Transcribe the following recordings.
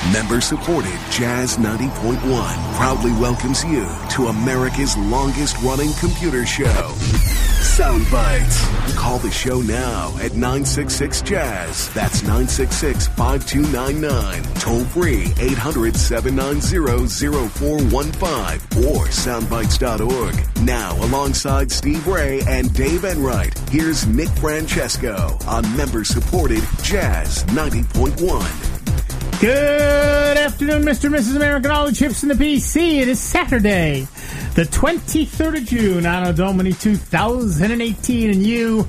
Member-supported Jazz 90.1 proudly welcomes you to America's longest-running computer show, Sound Bites. Call the show now at 966-JAZZ. That's 966-5299. Toll-free 800-790-0415 or soundbites.org. Now, alongside Steve Ray and Dave Enright, here's Nick Francesco on member-supported Jazz 90.1. Good afternoon, Mr. and Mrs. American, all the chips in the PC. It is Saturday, the 23rd of June, Anno Domini 2018, and you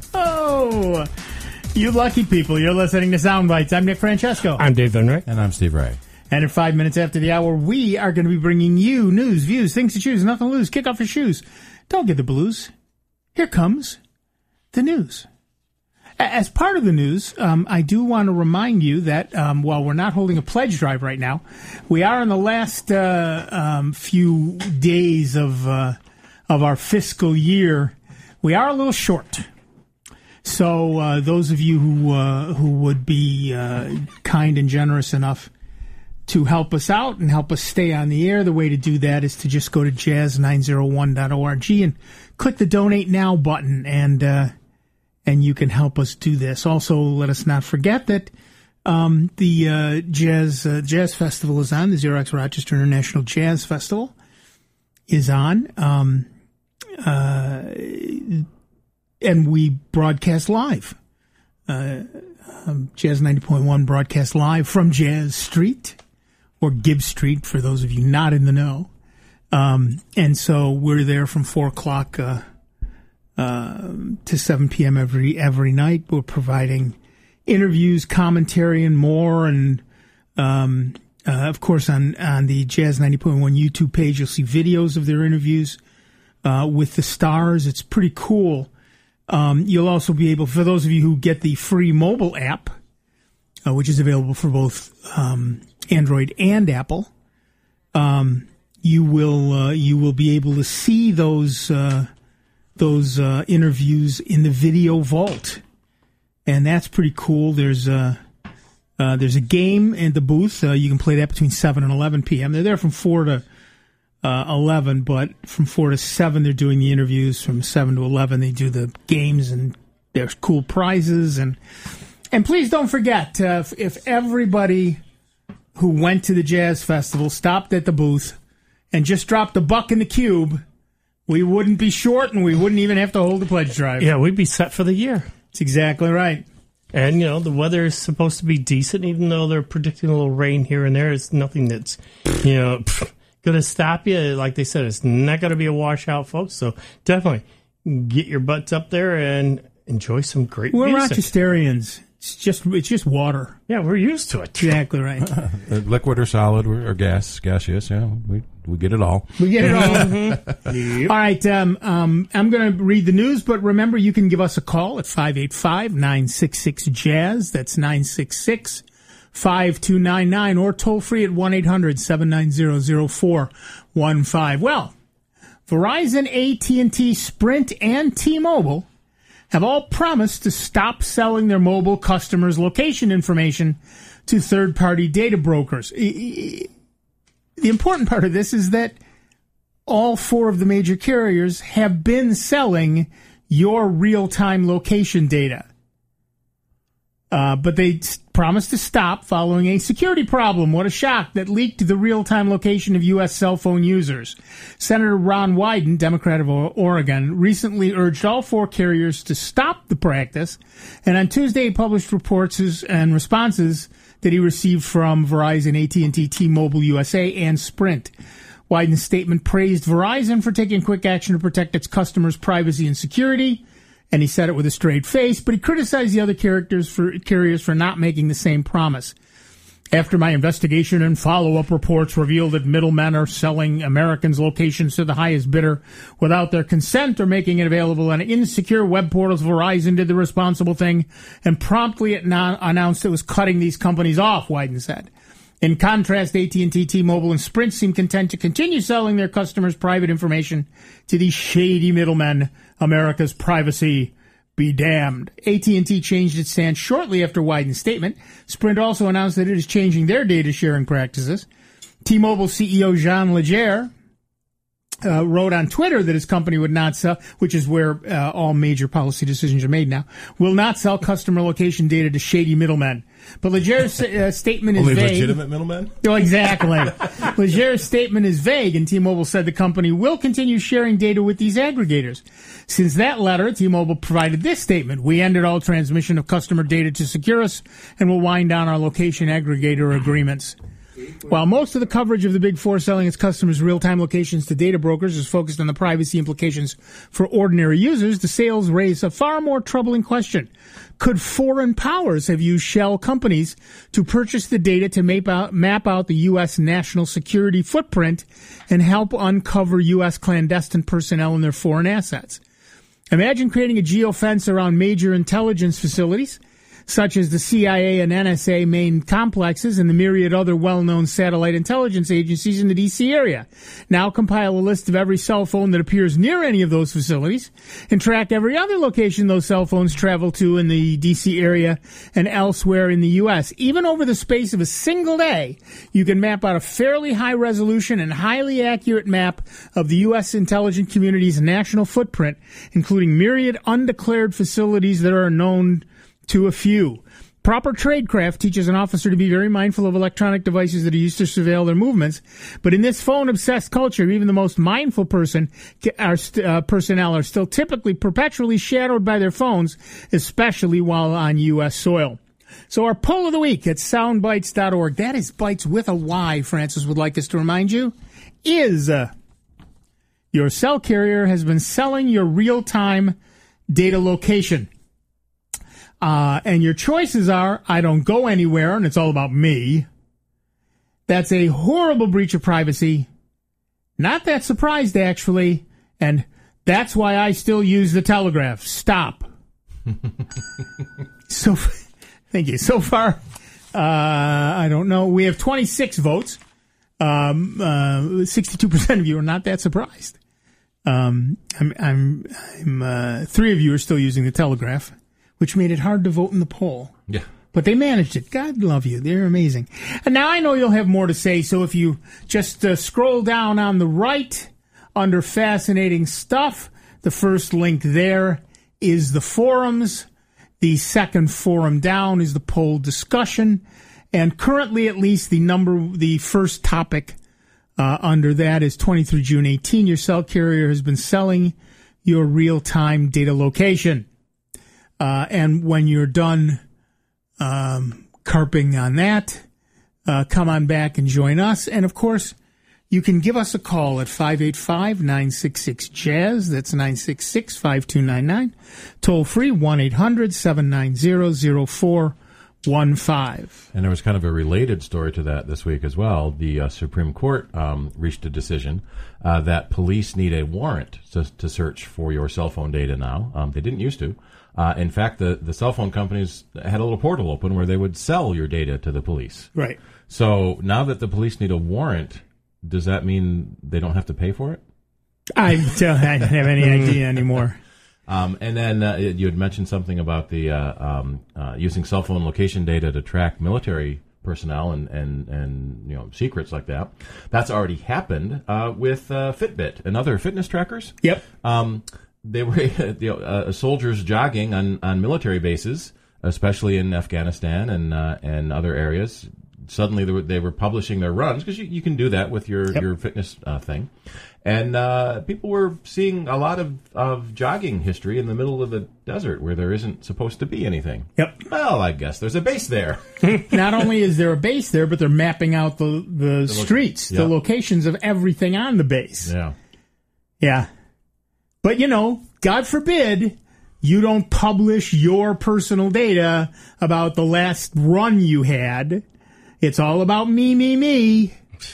lucky people, you're listening to Sound Bites. I'm Nick Francesco. I'm Dave Enright. And I'm Steve Ray. And at 5 minutes after the hour, we are going to be bringing you news, views, things to choose, nothing to lose. Kick off your shoes. Don't get the blues. Here comes the news. As part of the news, I do want to remind you that while we're not holding a pledge drive right now, we are in the last few days of our fiscal year. We are a little short. So those of you who would be kind and generous enough to help us out and help us stay on the air, the way to do that is to just go to jazz901.org and click the Donate Now button, and you can help us do this. Also, let us not forget that the Jazz Festival is on. The Xerox Rochester International Jazz Festival is on. And we broadcast live. Jazz 90.1 broadcast live from Jazz Street, or Gibbs Street, for those of you not in the know. And so we're there from 4 o'clock to 7 p.m. every night. We're providing interviews, commentary, and more. And of course, on the Jazz 90.1 YouTube page, you'll see videos of their interviews with the stars. It's pretty cool. You'll also be able, for those of you who get the free mobile app, which is available for both Android and Apple, you will be able to see those interviews in the video vault, and that's pretty cool. There's a game in the booth. You can play that between 7 and 11 p.m. They're there from 4 to 11, but from 4 to 7 they're doing the interviews. From 7 to 11 they do the games, and there's cool prizes. And please don't forget, if everybody who went to the Jazz Festival stopped at the booth and just dropped $1 in the cube, we wouldn't be short, and we wouldn't even have to hold the pledge drive. Yeah, we'd be set for the year. That's exactly right. And, the weather is supposed to be decent, even though they're predicting a little rain here and there. It's nothing that's, going to stop you. Like they said, it's not going to be a washout, folks. So definitely get your butts up there and enjoy some great music. We're Rochesterians. It's just water. Yeah, we're used to it. Exactly right. Liquid or solid or gaseous, yeah. We get it all. We get it all. Mm-hmm. All right, I'm going to read the news, but remember, you can give us a call at 585-966-JAZZ. That's 966-5299, or toll free at 1-800-790-0415. Well, Verizon, AT&T, Sprint, and T-Mobile have all promised to stop selling their mobile customers' location information to third-party data brokers. The important part of this is that all 4 of the major carriers have been selling your real-time location data. But they promised to stop following a security problem. What a shock, that leaked the real-time location of U.S. cell phone users. Senator Ron Wyden, Democrat of Oregon, recently urged all 4 carriers to stop the practice, and on Tuesday he published reports and responses that he received from Verizon, AT&T, T-Mobile USA, and Sprint. Wyden's statement praised Verizon for taking quick action to protect its customers' privacy and security, and he said it with a straight face, but he criticized the other carriers for not making the same promise. After my investigation and follow-up reports revealed that middlemen are selling Americans' locations to the highest bidder without their consent or making it available on insecure web portals, Verizon did the responsible thing and promptly announced it was cutting these companies off, Wyden said. In contrast, AT&T, T-Mobile, and Sprint seem content to continue selling their customers' private information to these shady middlemen, America's privacy be damned. AT&T changed its stance shortly after Wyden's statement. Sprint also announced that it is changing their data sharing practices. T-Mobile CEO Jean Leger wrote on Twitter that his company would not sell, which is where all major policy decisions are made now, will not sell customer location data to shady middlemen. But Leger's statement is Only vague. legitimate middlemen? Oh, exactly. Leger's statement is vague, and T-Mobile said the company will continue sharing data with these aggregators. Since that letter, T-Mobile provided this statement. We ended all transmission of customer data to Securus and will wind down our location aggregator agreements. While most of the coverage of the Big Four selling its customers' real-time locations to data brokers is focused on the privacy implications for ordinary users, the sales raise a far more troubling question. Could foreign powers have used shell companies to purchase the data to map out the U.S. national security footprint and help uncover U.S. clandestine personnel and their foreign assets? Imagine creating a geofence around major intelligence facilities, such as the CIA and NSA main complexes and the myriad other well-known satellite intelligence agencies in the D.C. area. Now compile a list of every cell phone that appears near any of those facilities and track every other location those cell phones travel to in the D.C. area and elsewhere in the U.S. Even over the space of a single day, you can map out a fairly high-resolution and highly accurate map of the U.S. intelligence community's national footprint, including myriad undeclared facilities that are known to a few. Proper tradecraft teaches an officer to be very mindful of electronic devices that are used to surveil their movements. But in this phone-obsessed culture, even the most mindful personnel are still typically perpetually shadowed by their phones, especially while on U.S. soil. So our poll of the week at soundbites.org, that is bites with a Y, Francis would like us to remind you, is your cell carrier has been selling your real-time data location. And your choices are, I don't go anywhere, and it's all about me. That's a horrible breach of privacy. Not that surprised, actually. And that's why I still use the Telegraph. Stop. Thank you. So far, I don't know. We have 26 votes. 62% of you are not that surprised. Three of you are still using the Telegraph, which made it hard to vote in the poll. Yeah. But they managed it. God love you. They're amazing. And now I know you'll have more to say, so if you just scroll down on the right under Fascinating Stuff, the first link there is the forums. The second forum down is the poll discussion. And currently, at least, the first topic under that is 23 June 18. Your cell carrier has been selling your real-time data location. And when you're done carping on that, come on back and join us. And, of course, you can give us a call at 585-966-JAZZ. That's 966-5299. Toll free, 1-800-790-0415. And there was kind of a related story to that this week as well. The Supreme Court reached a decision that police need a warrant to search for your cell phone data now. They didn't used to. In fact, the cell phone companies had a little portal open where they would sell your data to the police. Right. So now that the police need a warrant, does that mean they don't have to pay for it? I don't have any idea anymore. And then you had mentioned something about the using cell phone location data to track military personnel and secrets like that. That's already happened with Fitbit and other fitness trackers. Yep. They were soldiers jogging on military bases, especially in Afghanistan and other areas. Suddenly they were publishing their runs, because you can do that with your fitness thing. And people were seeing a lot of jogging history in the middle of the desert where there isn't supposed to be anything. Yep. Well, I guess there's a base there. Not only is there a base there, but they're mapping out the streets, the locations of everything on the base. Yeah. Yeah. But, God forbid you don't publish your personal data about the last run you had. It's all about me.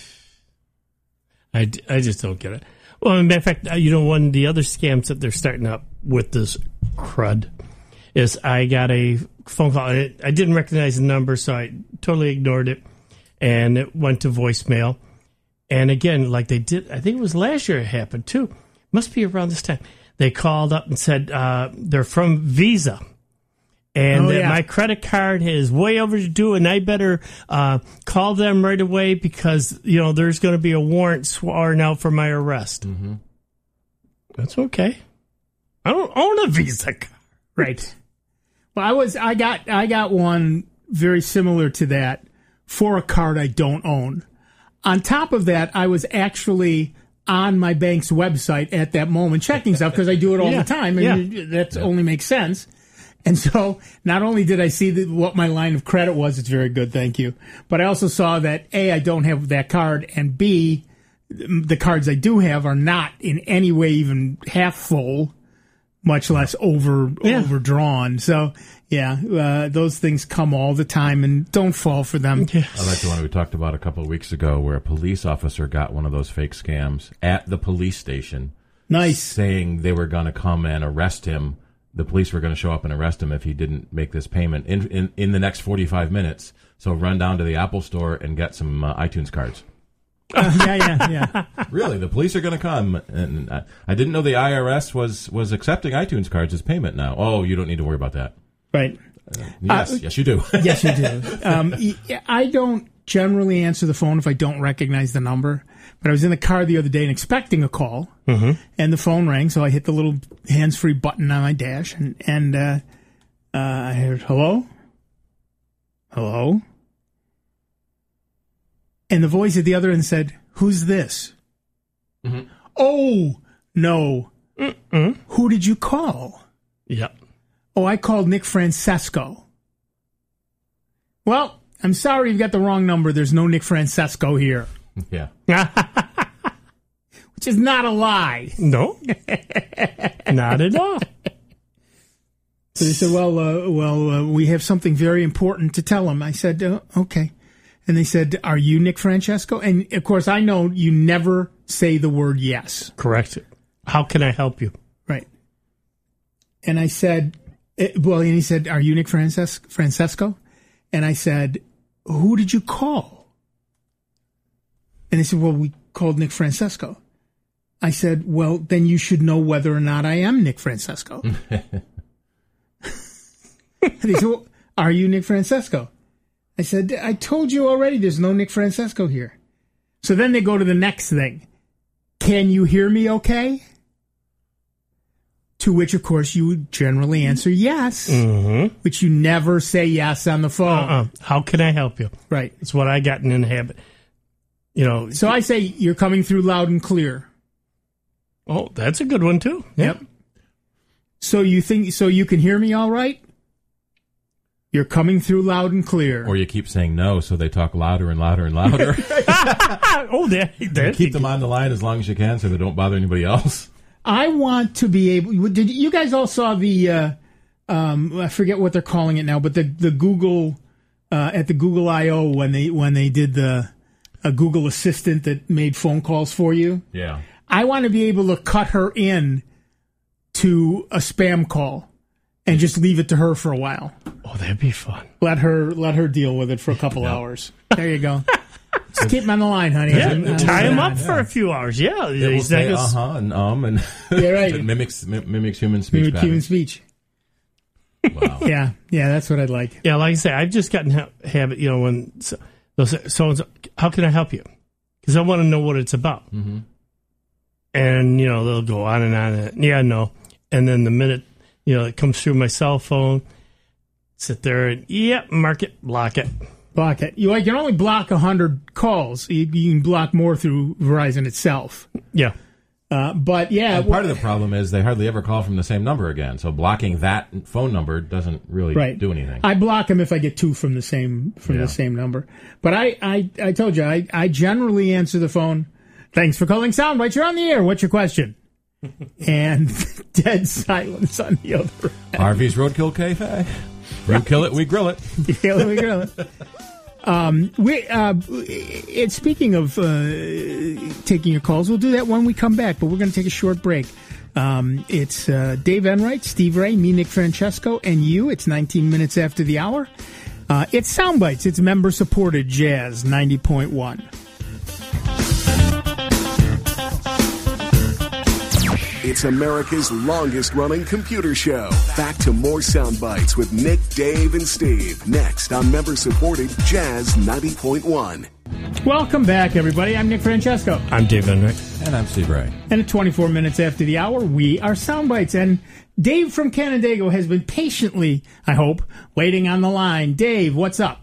I just don't get it. Well, as a matter of fact, one of the other scams that they're starting up with this crud is I got a phone call. I didn't recognize the number, so I totally ignored it, and it went to voicemail. And again, like they did, I think it was last year it happened too. Must be around this time. they called up and said they're from Visa. And that my credit card is way overdue, and I better call them right away because, there's going to be a warrant sworn out for my arrest. Mm-hmm. That's okay. I don't own a Visa card. Right. Well, I got one very similar to that for a card I don't own. On top of that, I was actually on my bank's website at that moment checking stuff because I do it all the time, and that only makes sense. And so not only did I see what my line of credit was, it's very good, thank you, but I also saw that A, I don't have that card, and B, the cards I do have are not in any way even half full, much less overdrawn. So, those things come all the time, and don't fall for them. I like the one we talked about a couple of weeks ago where a police officer got one of those fake scams at the police station. Nice. Saying they were going to come and arrest him. The police were going to show up and arrest him if he didn't make this payment in the next 45 minutes. So run down to the Apple store and get some iTunes cards. Yeah. Really, the police are going to come. And I didn't know the IRS was accepting iTunes cards as payment now. Oh, you don't need to worry about that. Right. Yes, you do. Yes, you do. I don't generally answer the phone if I don't recognize the number. But I was in the car the other day and expecting a call, and the phone rang, so I hit the little hands-free button on my dash, and I heard, hello? Hello? And the voice at the other end said, who's this? Mm-hmm. Oh, no. Mm-mm. Who did you call? Yep. Oh, I called Nick Francesco. Well, I'm sorry you've got the wrong number. There's no Nick Francesco here. Yeah. Which is not a lie. No. Not at all. So they said, well, we have something very important to tell him. I said, okay. And they said, are you Nick Francesco? And, of course, I know you never say the word yes. Correct. How can I help you? Right. And I said, and he said, are you Nick Francesco? And I said, who did you call? And they said, well, we called Nick Francesco. I said, well, then you should know whether or not I am Nick Francesco. They said, well, are you Nick Francesco? I said, I told you already there's no Nick Francesco here. So then they go to the next thing. Can you hear me okay? To which, of course, you would generally answer yes, which you never say yes on the phone. How can I help you? Right. It's what I gotten in the habit. So I say you're coming through loud and clear. Oh, that's a good one too. Yep. So you can hear me all right? You're coming through loud and clear. Or you keep saying no, so they talk louder and louder and louder. Keep them on the line as long as you can so they don't bother anybody else. I want to be able. Did you guys all saw the? I forget what they're calling it now, but the Google at the Google I/O when they did a Google Assistant that made phone calls for you. Yeah. I want to be able to cut her in to a spam call and just leave it to her for a while. Oh, that'd be fun. Let her deal with it for a couple hours. There you go. Just keep him on the line, honey. Yeah, tie him up for a few hours. Yeah. It will say and yeah, right. It mimics human speech. Mimic human speech. Wow. Yeah, that's what I'd like. Yeah, like I say, I've just gotten habit, when they'll say, so how can I help you? Because I want to know what it's about. Mm-hmm. And, they'll go on and on. Yeah, no. And then the minute, it comes through my cell phone, sit there and, mark it, block it. Block it. You can only block 100 calls. You can block more through Verizon itself. Yeah. But, yeah. And part of the problem is they hardly ever call from the same number again. So blocking that phone number doesn't really do anything. I block them if I get two from the same number. But I told you, I generally answer the phone. Thanks for calling Soundbites. You're on the air. What's your question? And dead silence on the other end. Harvey's Roadkill Cafe. You kill it, we grill it. You kill it, we grill it. Speaking of taking your calls, we'll do that when we come back, but we're going to take a short break. It's Dave Enright, Steve Ray, me, Nick Francesco, and you. It's 19 minutes after the hour. It's Soundbites. It's member-supported Jazz 90.1. It's America's longest-running computer show. Back to more sound bites with Nick, Dave, and Steve. Next on member-supported Jazz 90.1. Welcome back, everybody. I'm Nick Francesco. I'm Dave Enright. And I'm Steve Ray. And at 24 minutes after the hour, we are Soundbites. And Dave from Canandaigua has been patiently, I hope, waiting on the line. Dave, what's up?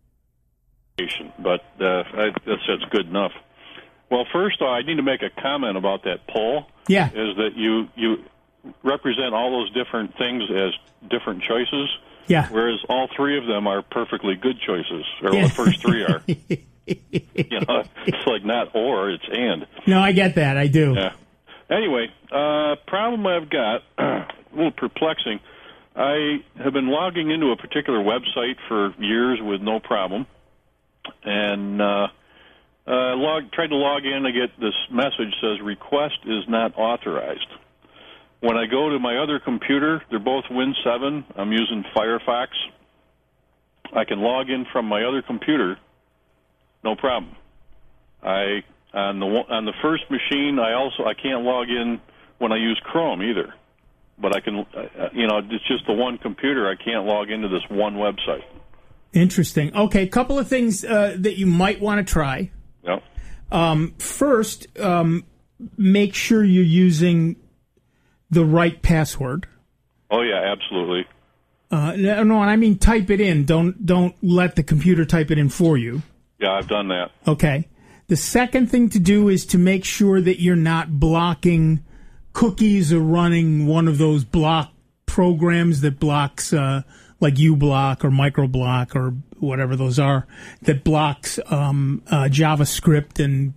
But that's good enough. Well, first, I need to make a comment about that poll. Yeah. Is that you represent all those different things as different choices. Yeah. Whereas all three of them are perfectly good choices, or the first three are. It's like not or, it's and. No, I get that. I do. Yeah. Anyway, problem I've got, a little perplexing. I have been logging into a particular website for years with no problem, and tried to log in. I get this message says request is not authorized. When I go to my other computer, they're both Win 7. I'm using Firefox. I can log in from my other computer, no problem. On the first machine, I can't log in when I use Chrome either. But I can, it's just the one computer. I can't log into this one website. Interesting. Okay, a couple of things that you might want to try. Yep. First, make sure you're using the right password. Oh yeah, absolutely. No, and I mean type it in. Don't let the computer type it in for you. Yeah, I've done that. Okay. The second thing to do is to make sure that you're not blocking cookies or running one of those block programs that blocks like uBlock or MicroBlock or whatever those are, that blocks JavaScript and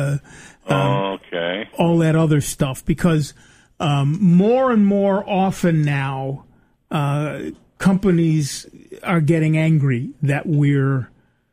all that other stuff, because more and more often now companies are getting angry that we're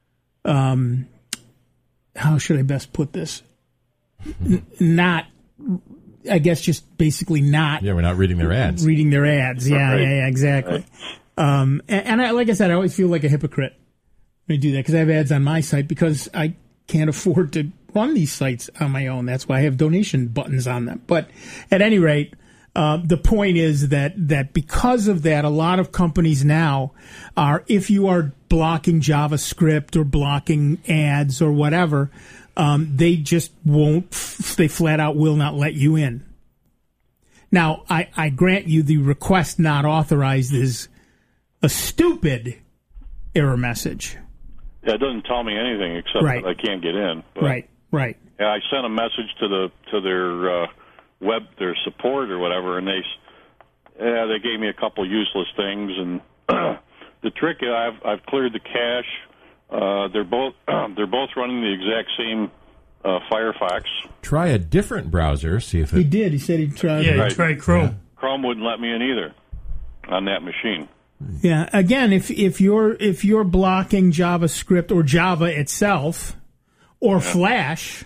how should I best put this? Not, I guess, just basically not. Yeah, we're not reading their ads. Reading their ads. Yeah, right. yeah, exactly. Right. And I, like I said, I always feel like a hypocrite when I do that, because I have ads on my site because I can't afford to run these sites on my own. That's why I have donation buttons on them. But at any rate, the point is that because of that, a lot of companies now are, if you are blocking JavaScript or blocking ads or whatever, they just won't, they flat out will not let you in. Now, I grant you the request not authorized is a stupid error message. Yeah, it doesn't tell me anything except that I can't get in. But, Right. Yeah, I sent a message to their their support or whatever, and they gave me a couple useless things. And the trick, I've cleared the cache. They're both running the exact same Firefox. Try a different browser. See if he did. He said he tried. Yeah, he tried Chrome. Yeah. Chrome wouldn't let me in either on that machine. Yeah. Again, if you're blocking JavaScript or Java itself or Flash,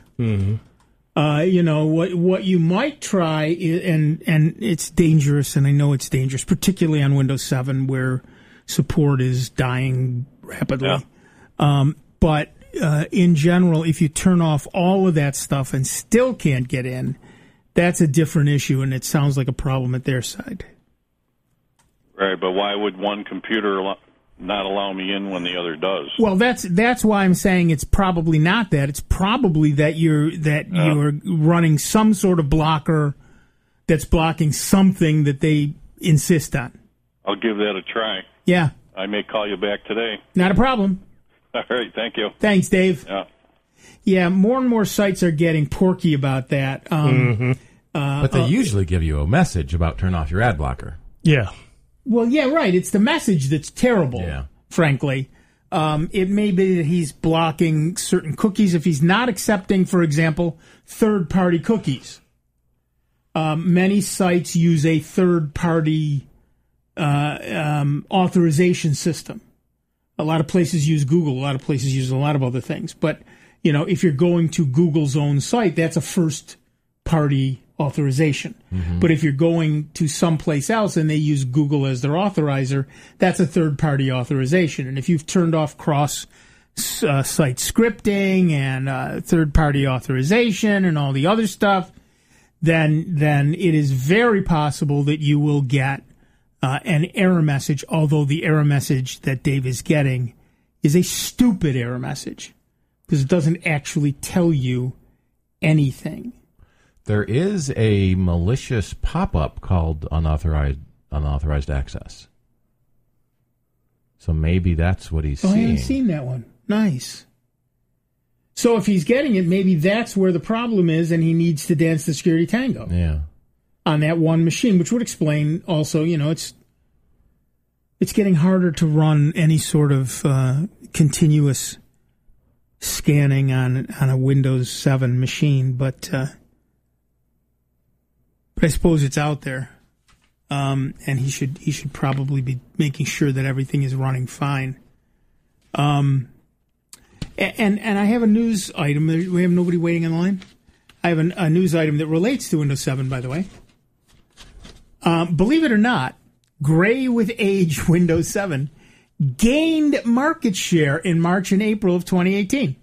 what you might try is, and it's dangerous, and I know it's dangerous, particularly on Windows 7 where support is dying rapidly. Yeah. But in general, if you turn off all of that stuff and still can't get in, that's a different issue, and it sounds like a problem at their side. Right, but why would one computer not allow me in when the other does? Well, that's why I'm saying it's probably not that. It's probably that you're running some sort of blocker that's blocking something that they insist on. I'll give that a try. Yeah. I may call you back today. Not a problem. All right, thank you. Thanks, Dave. Yeah. Yeah, more and more sites are getting porky about that. But they usually give you a message about turn off your ad blocker. Yeah. Well, yeah, right. It's the message that's terrible, frankly. It may be that he's blocking certain cookies if he's not accepting, for example, third-party cookies. Many sites use a third-party authorization system. A lot of places use Google. A lot of places use a lot of other things. But, if you're going to Google's own site, that's a first-party authorization. Mm-hmm. But if you're going to someplace else and they use Google as their authorizer, that's a third-party authorization. And if you've turned off cross-site scripting and third-party authorization and all the other stuff, then it is very possible that you will get an error message, although the error message that Dave is getting is a stupid error message because it doesn't actually tell you anything. There is a malicious pop-up called unauthorized access. So maybe that's what he's seeing. I haven't seen that one. Nice. So if he's getting it, maybe that's where the problem is, and he needs to dance the security tango. Yeah. On that one machine, which would explain also, it's getting harder to run any sort of continuous scanning on a Windows 7 machine, but I suppose it's out there, and he should probably be making sure that everything is running fine. And I have a news item. We have nobody waiting in line. I have a news item that relates to Windows 7, by the way. Believe it or not, gray with age Windows 7 gained market share in March and April of 2018.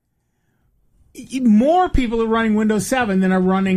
More people are running Windows 7 than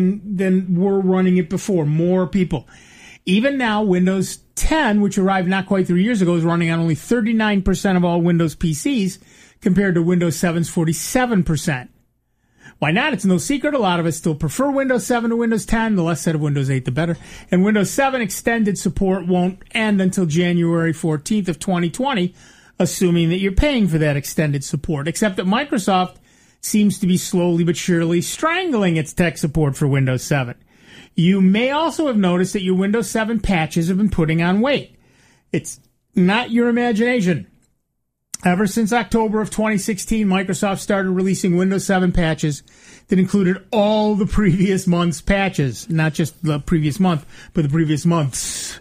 were running it before. More people. Even now, Windows 10, which arrived not quite 3 years ago, is running on only 39% of all Windows PCs, compared to Windows 7's 47%. Why not? It's no secret. A lot of us still prefer Windows 7 to Windows 10. The less said of Windows 8, the better. And Windows 7 extended support won't end until January 14th of 2020, assuming that you're paying for that extended support. Except that Microsoft seems to be slowly but surely strangling its tech support for Windows 7. You may also have noticed that your Windows 7 patches have been putting on weight. It's not your imagination. Ever since October of 2016, Microsoft started releasing Windows 7 patches that included all the previous month's patches. Not just the previous month, but the previous months.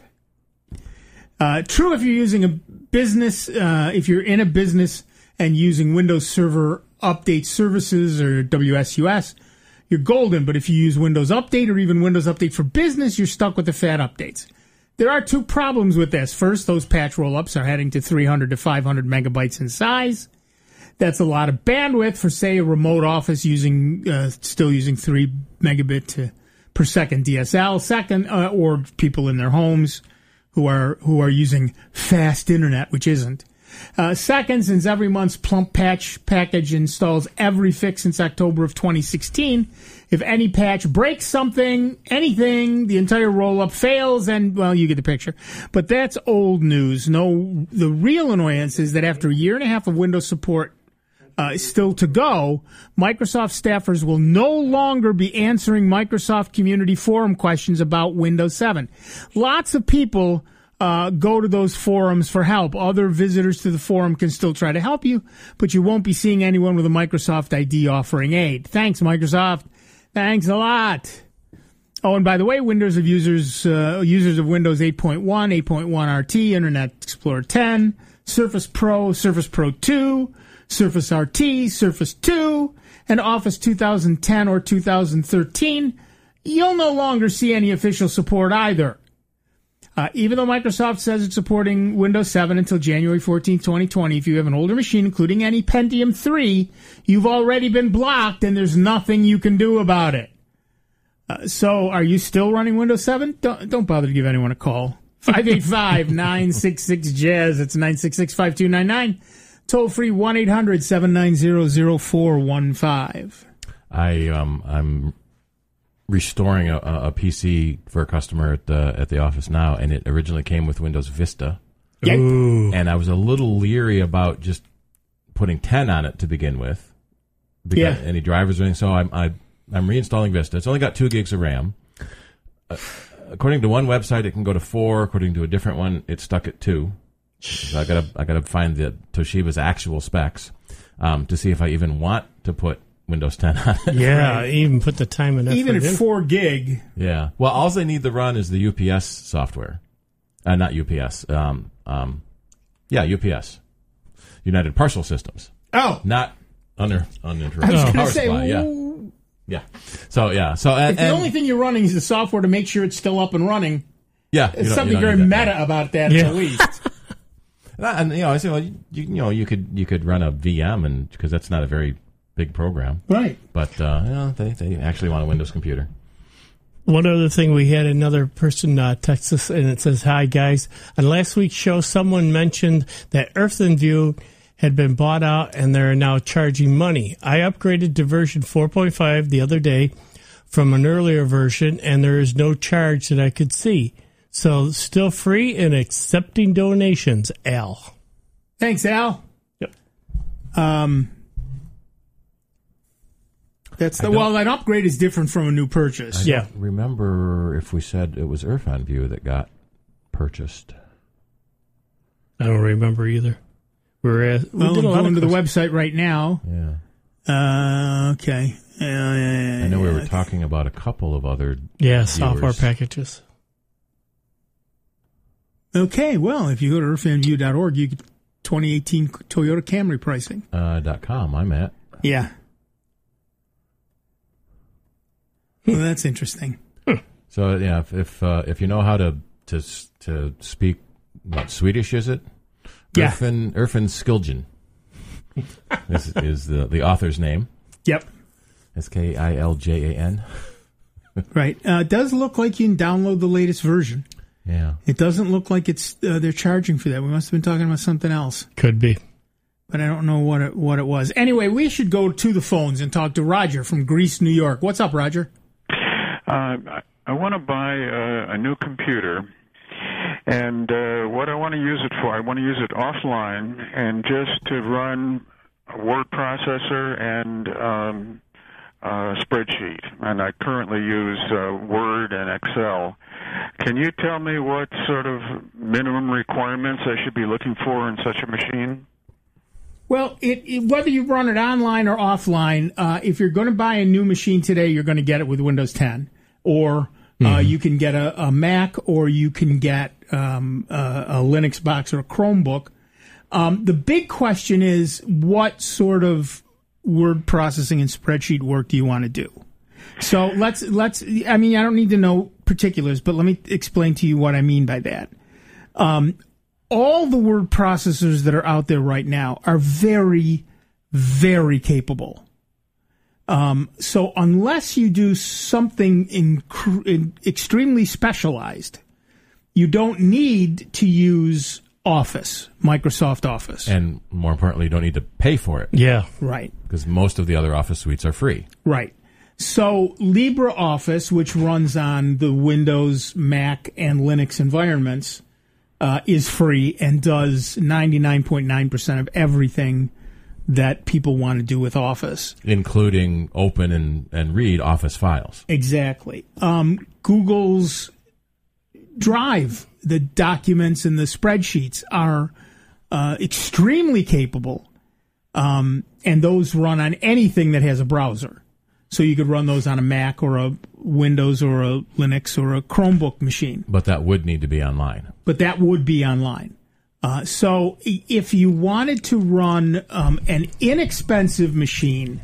True if you're using a business, if you're in a business and using Windows Server Update Services or WSUS, you're golden. But if you use Windows Update or even Windows Update for Business, you're stuck with the fat updates. There are two problems with this. First, those patch roll-ups are heading to 300 to 500 megabytes in size. That's a lot of bandwidth for, say, a remote office still using 3 megabit per second DSL. Second, or people in their homes who are using fast internet, which isn't. Second, since every month's plump patch package installs every fix since October of 2016, if any patch breaks something, anything, the entire roll-up fails, and, well, you get the picture. But that's old news. No, the real annoyance is that after a year and a half of Windows support still to go, Microsoft staffers will no longer be answering Microsoft Community Forum questions about Windows 7. Lots of people go to those forums for help. Other visitors to the forum can still try to help you, but you won't be seeing anyone with a Microsoft ID offering aid. Thanks, Microsoft. Thanks a lot. Oh, and by the way, users of Windows 8.1, 8.1 RT, Internet Explorer 10, Surface Pro, Surface Pro 2, Surface RT, Surface 2, and Office 2010 or 2013, you'll no longer see any official support either. Even though Microsoft says it's supporting Windows 7 until January 14, 2020, if you have an older machine, including any Pentium 3, you've already been blocked and there's nothing you can do about it. So are you still running Windows 7? Don't bother to give anyone a call. 585-966-JAZZ. It's 966-5299. Toll free 1-800-790-0415. I'm restoring a PC for a customer at the office now, and it originally came with Windows Vista. Yep. And I was a little leery about just putting 10 on it to begin with, because any drivers or anything. So I'm reinstalling Vista. It's only got 2 gigs of RAM. According to one website, it can go to 4. According to a different one, it's stuck at 2. So I gotta find the Toshiba's actual specs to see if I even want to put Windows 10 on it. Yeah, right. Even put the time and effort even at in. 4 gig. Yeah. Well, all they need to run is the UPS software. Not UPS. UPS. United Parcel Systems. Oh. Not uninterrupted I was power say, supply. Yeah. So if the only thing you're running is the software to make sure it's still up and running. Yeah. There's something very meta about that, at least. And I say, well, you could run a VM, and because that's not a very big program, right? But they actually want a Windows computer. One other thing, we had another person text us, and it says, "Hi, guys. On last week's show, someone mentioned that Earth in View had been bought out, and they're now charging money. I upgraded to version 4.5 the other day from an earlier version, and there is no charge that I could see. So still free and accepting donations, Al." Thanks, Al. Yep. An upgrade is different from a new purchase. Yeah. Remember if we said it was Earth on View that got purchased? I don't remember either. I'm going to the website right now. Yeah. Okay. I know we were talking about a couple of other software viewers. packages. Okay, well, if you go to earthandview.org, you get 2018 Toyota Camry pricing. .com, I'm at. Yeah. Well, that's interesting. So yeah, if you know how to speak, what Swedish is it? Yeah. Irfin Skiljan is the author's name. Yep. Skiljan. Right. It does look like you can download the latest version. Yeah. It doesn't look like it's they're charging for that. We must have been talking about something else. Could be. But I don't know what it was. Anyway, we should go to the phones and talk to Roger from Greece, New York. What's up, Roger? I want to buy a new computer, and what I want to use it for, I want to use it offline and just to run a word processor and a spreadsheet. And I currently use Word and Excel. Can you tell me what sort of minimum requirements I should be looking for in such a machine? Well, whether you run it online or offline, if you're going to buy a new machine today, you're going to get it with Windows 10. Or you can get a Mac, or you can get a Linux box or a Chromebook. The big question is, what sort of word processing and spreadsheet work do you want to do? So let's. I mean, I don't need to know particulars, but let me explain to you what I mean by that. All the word processors that are out there right now are very, very capable. So unless you do something extremely specialized, you don't need to use Office, Microsoft Office. And more importantly, you don't need to pay for it. Yeah. Right. Because most of the other Office suites are free. Right. So LibreOffice, which runs on the Windows, Mac, and Linux environments, is free and does 99.9% of everything that people want to do with Office. Including open and read Office files. Exactly. Google's Drive, the documents and the spreadsheets are extremely capable, and those run on anything that has a browser. So you could run those on a Mac or a Windows or a Linux or a Chromebook machine. But that would need to be online. But that would be online. So if you wanted to run an inexpensive machine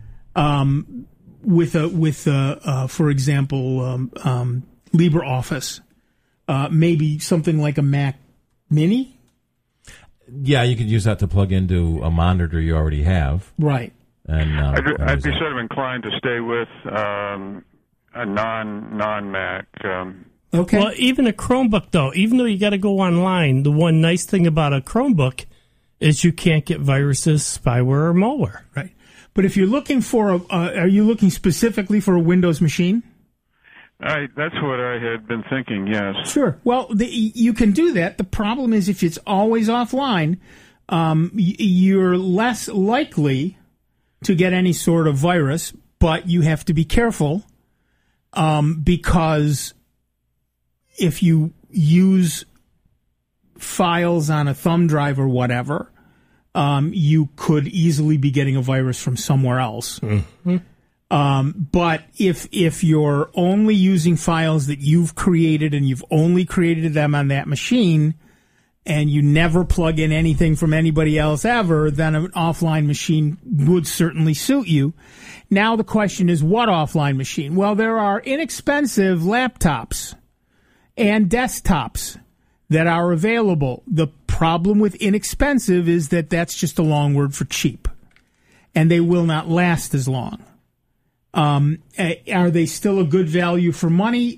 with for example, LibreOffice, maybe something like a Mac Mini? Yeah, you could use that to plug into a monitor you already have. Right. And I'd be sort of inclined to stay with a non-Mac. Okay. Well, even a Chromebook, though, even though you got to go online, the one nice thing about a Chromebook is you can't get viruses, spyware, or malware. Right. But if you're looking for are you looking specifically for a Windows machine? That's what I had been thinking, yes. Sure. Well, you can do that. The problem is if it's always offline, you're less likely to get any sort of virus, but you have to be careful because if you use files on a thumb drive or whatever, you could easily be getting a virus from somewhere else. Mm-hmm. But if you're only using files that you've created and you've only created them on that machine, and you never plug in anything from anybody else ever, then an offline machine would certainly suit you. Now the question is, what offline machine? Well, there are inexpensive laptops and desktops that are available. The problem with inexpensive is that that's just a long word for cheap, and they will not last as long. Are they still a good value for money?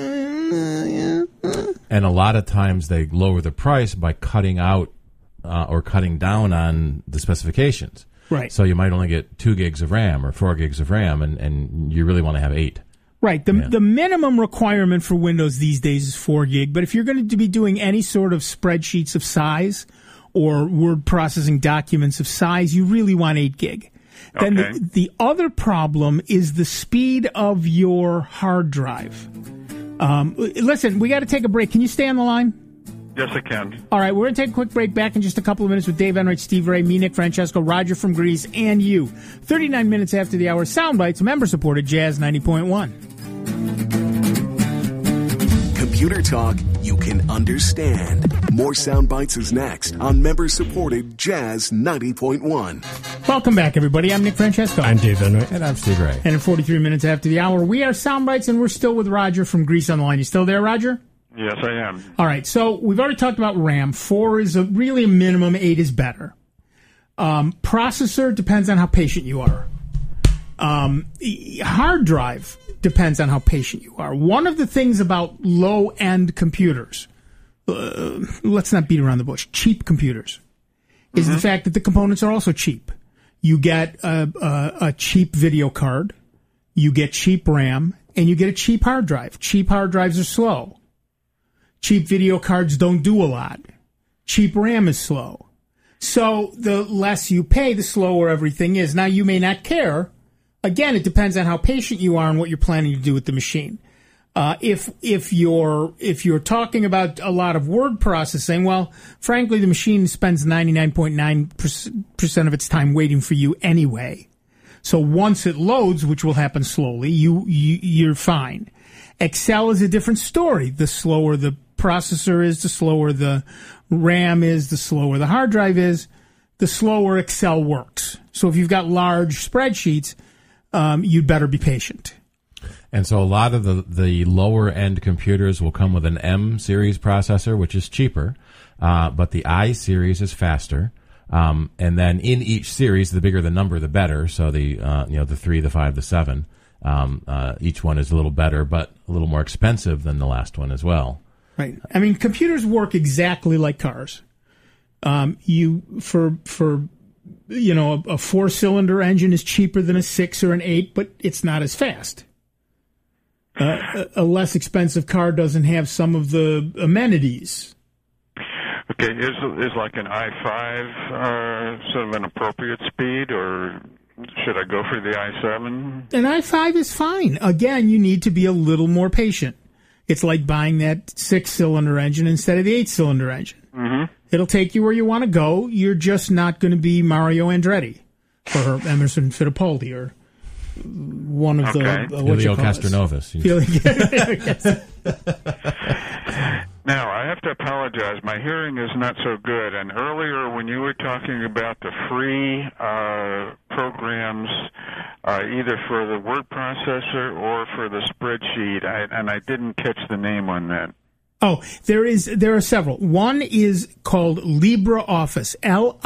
And a lot of times they lower the price by cutting out or cutting down on the specifications. Right. So you might only get 2 gigs of RAM or 4 gigs of RAM, and you really want to have 8. Right. The minimum requirement for Windows these days is 4 gig. But if you're going to be doing any sort of spreadsheets of size or word processing documents of size, you really want 8 gig. Okay. Then the other problem is the speed of your hard drive. Listen, we got to take a break. Can you stay on the line? Yes, I can. All right, we're going to take a quick break. Back in just a couple of minutes with Dave Enright, Steve Ray, me, Nick Francesco, Roger from Greece, and you. 39 minutes after the hour, Soundbites, member-supported Jazz 90.1. Computer talk you can understand. More Soundbites is next on member-supported Jazz 90.1. Welcome back, everybody. I'm Nick Francesco. I'm Dave Enright. And I'm Steve Ray. And in 43 minutes after the hour, we are Soundbites, and we're still with Roger from Greece on the line. You still there, Roger? Yes, I am. All right, so we've already talked about RAM. 4 is really a minimum. 8 is better. Processor depends on how patient you are. Hard drive depends on how patient you are. One of the things about low-end computers, let's not beat around the bush, cheap computers, is the fact that the components are also cheap. You get a cheap video card, you get cheap RAM, and you get a cheap hard drive. Cheap hard drives are slow. Cheap video cards don't do a lot. Cheap RAM is slow. So the less you pay, the slower everything is. Now, you may not care. Again, it depends on how patient you are and what you're planning to do with the machine. If you're talking about a lot of word processing, well, frankly, the machine spends 99.9% of its time waiting for you anyway. So once it loads, which will happen slowly, you're fine. Excel is a different story. The slower the processor is, the slower the RAM is, the slower the hard drive is, the slower Excel works. So if you've got large spreadsheets, you'd better be patient. And so a lot of the lower end computers will come with an M series processor, which is cheaper, but the I series is faster. And then in each series, the bigger the number, the better. So the 3, the 5, the 7, each one is a little better, but a little more expensive than the last one as well. Right. I mean, computers work exactly like cars. A 4-cylinder engine is cheaper than a 6 or an 8, but it's not as fast. A less expensive car doesn't have some of the amenities. Okay, is like an i5 sort of an appropriate speed, or should I go for the i7? An i5 is fine. Again, you need to be a little more patient. It's like buying that 6-cylinder engine instead of the 8-cylinder engine. Mm-hmm. It'll take you where you want to go. You're just not going to be Mario Andretti or Emerson Fittipaldi or one of the Helio Castronovis. Now, I have to apologize. My hearing is not so good. And earlier when you were talking about the free programs, either for the word processor or for the spreadsheet, I didn't catch the name on that. Oh, there are several. One is called LibreOffice,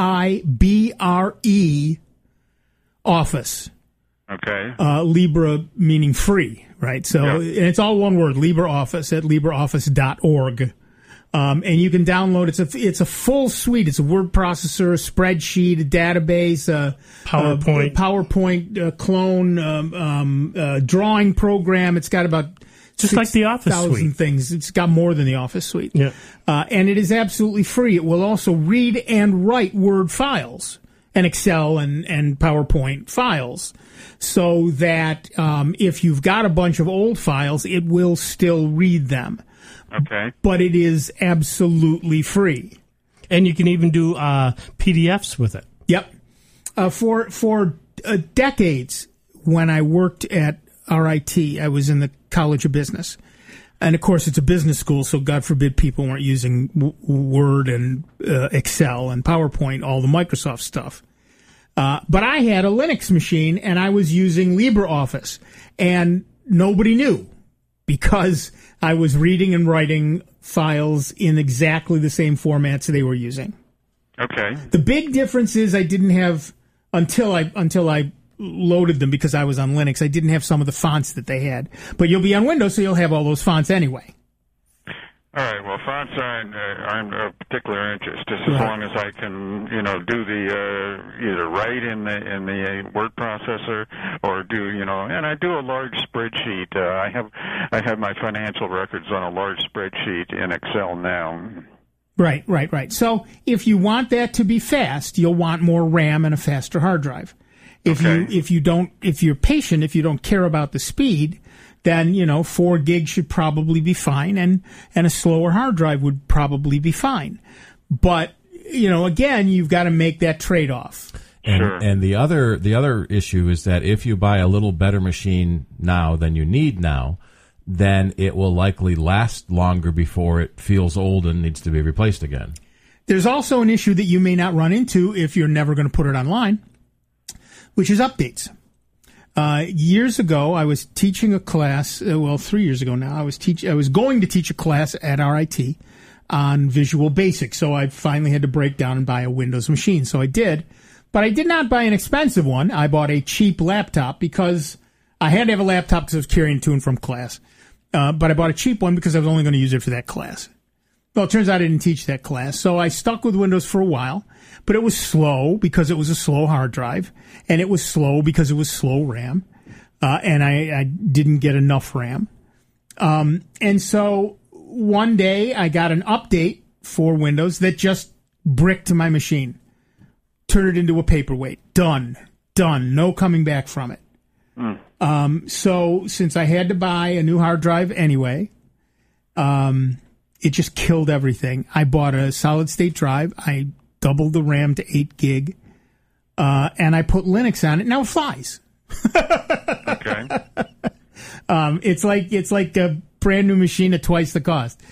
LIBRE Office. Okay. Libre meaning free, right? So, and it's all one word, LibreOffice at LibreOffice.org. And you can download, it's a full suite. It's a word processor, a spreadsheet, a database, PowerPoint clone, drawing program. It's got about just like the Office suite. Things. It's got more than the Office suite. Yeah. And it is absolutely free. It will also read and write Word files and Excel and PowerPoint files, so that if you've got a bunch of old files, it will still read them. Okay. But it is absolutely free. And you can even do PDFs with it. Yep. For decades, when I worked at RIT, I was in the College of Business. And, of course, it's a business school, so God forbid people weren't using Word and Excel and PowerPoint, all the Microsoft stuff. But I had a Linux machine, and I was using LibreOffice. And nobody knew, because I was reading and writing files in exactly the same formats they were using. Okay. The big difference is I didn't have, until I loaded them because I was on Linux. I didn't have some of the fonts that they had. But you'll be on Windows, so you'll have all those fonts anyway. All right. Well, fonts aren't of particular interest, just as long as I can, do the either write in the word processor or do, and I do a large spreadsheet. I have my financial records on a large spreadsheet in Excel now. Right. So if you want that to be fast, you'll want more RAM and a faster hard drive. If you're patient, if you don't care about the speed, then 4 gigs should probably be fine, and a slower hard drive would probably be fine. But again, you've got to make that trade-off. And the other issue is that if you buy a little better machine now than you need now, then it will likely last longer before it feels old and needs to be replaced again. There's also an issue that you may not run into if you're never going to put it online, which is updates. Years ago, I was teaching a class. 3 years ago now, I was going to teach a class at RIT on Visual Basic. So I finally had to break down and buy a Windows machine. So I did, but I did not buy an expensive one. I bought a cheap laptop because I had to have a laptop because I was carrying to and from class. But I bought a cheap one because I was only going to use it for that class. Well, it turns out I didn't teach that class, so I stuck with Windows for a while. But it was slow because it was a slow hard drive, and it was slow because it was slow RAM, and I didn't get enough RAM. And so one day I got an update for Windows that just bricked my machine, turned it into a paperweight. Done. No coming back from it. So since I had to buy a new hard drive anyway, it just killed everything. I bought a solid-state drive. I doubled the RAM to 8 gig, and I put Linux on it. Now it flies. Okay. It's like a brand new machine at twice the cost.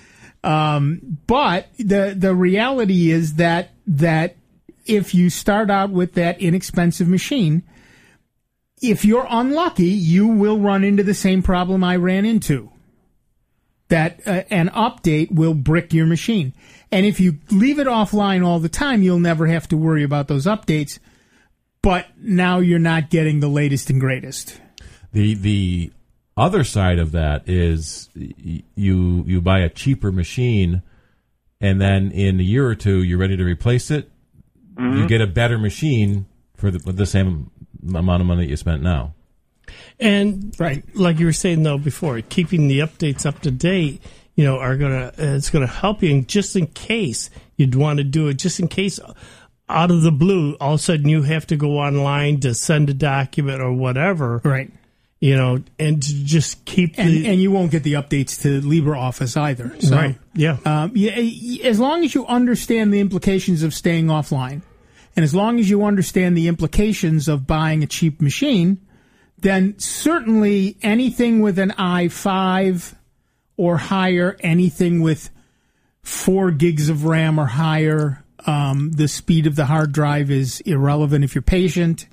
But the reality is that if you start out with that inexpensive machine, if you're unlucky, you will run into the same problem I ran into. That an update will brick your machine. And if you leave it offline all the time, you'll never have to worry about those updates. But now you're not getting the latest and greatest. The other side of that is you buy a cheaper machine, and then in a year or two you're ready to replace it. Mm-hmm. You get a better machine for the same amount of money that you spent now. And like you were saying though before, keeping the updates up to date, it's gonna help you. And just in case you'd want to do it, just in case out of the blue, all of a sudden you have to go online to send a document or whatever, right? And to just keep and you won't get the updates to LibreOffice either. So, right? Yeah. As long as you understand the implications of staying offline, and as long as you understand the implications of buying a cheap machine, then certainly anything with an i5 or higher, anything with 4 gigs of RAM or higher, the speed of the hard drive is irrelevant if you're patient.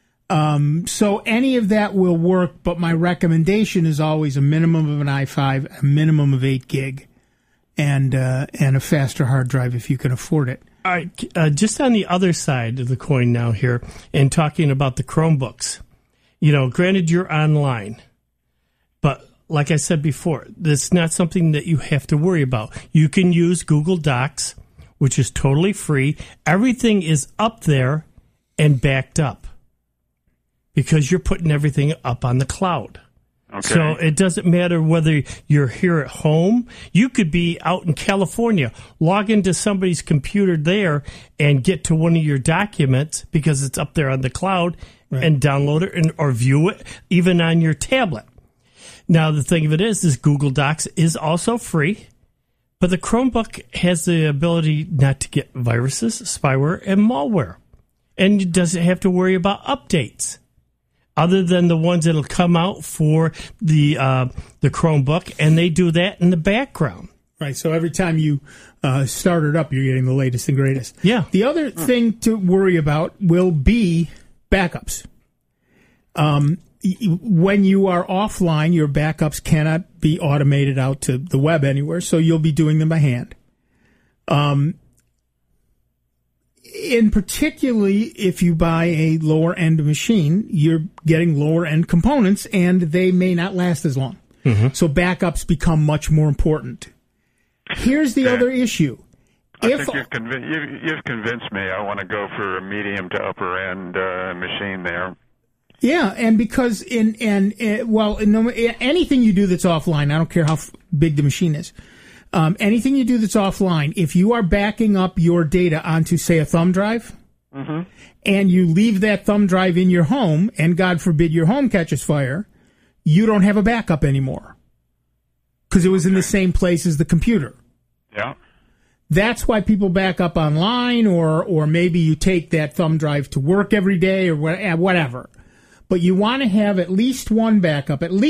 So any of that will work, but my recommendation is always a minimum of an i5, a minimum of 8 gig, and a faster hard drive if you can afford it. All right, just on the other side of the coin now here, and talking about the Chromebooks. Granted, you're online, but like I said before, that's not something that you have to worry about. You can use Google Docs, which is totally free. Everything is up there and backed up because you're putting everything up on the cloud. Okay. So it doesn't matter whether you're here at home. You could be out in California, log into somebody's computer there and get to one of your documents because it's up there on the cloud. Right. And download it or view it even on your tablet. Now, the thing of it is Google Docs is also free, but the Chromebook has the ability not to get viruses, spyware, and malware. And it doesn't have to worry about updates other than the ones that'll come out for the Chromebook, and they do that in the background. Right, so every time you start it up, you're getting the latest and greatest. Yeah. The other thing to worry about will be backups. When you are offline, your backups cannot be automated out to the web anywhere, so you'll be doing them by hand. in particularly, if you buy a lower end machine, you're getting lower end components, and they may not last as long. Mm-hmm. So backups become much more important. Here's the other issue. I think you've convinced me. I want to go for a medium to upper end machine there. Yeah, and because anything you do that's offline, I don't care how big the machine is, anything you do that's offline, if you are backing up your data onto, say, a thumb drive, mm-hmm. and you leave that thumb drive in your home, and God forbid your home catches fire, you don't have a backup anymore because it was in the same place as the computer. Yeah. That's why people back up online, or maybe you take that thumb drive to work every day or whatever. But you want to have at least one backup, in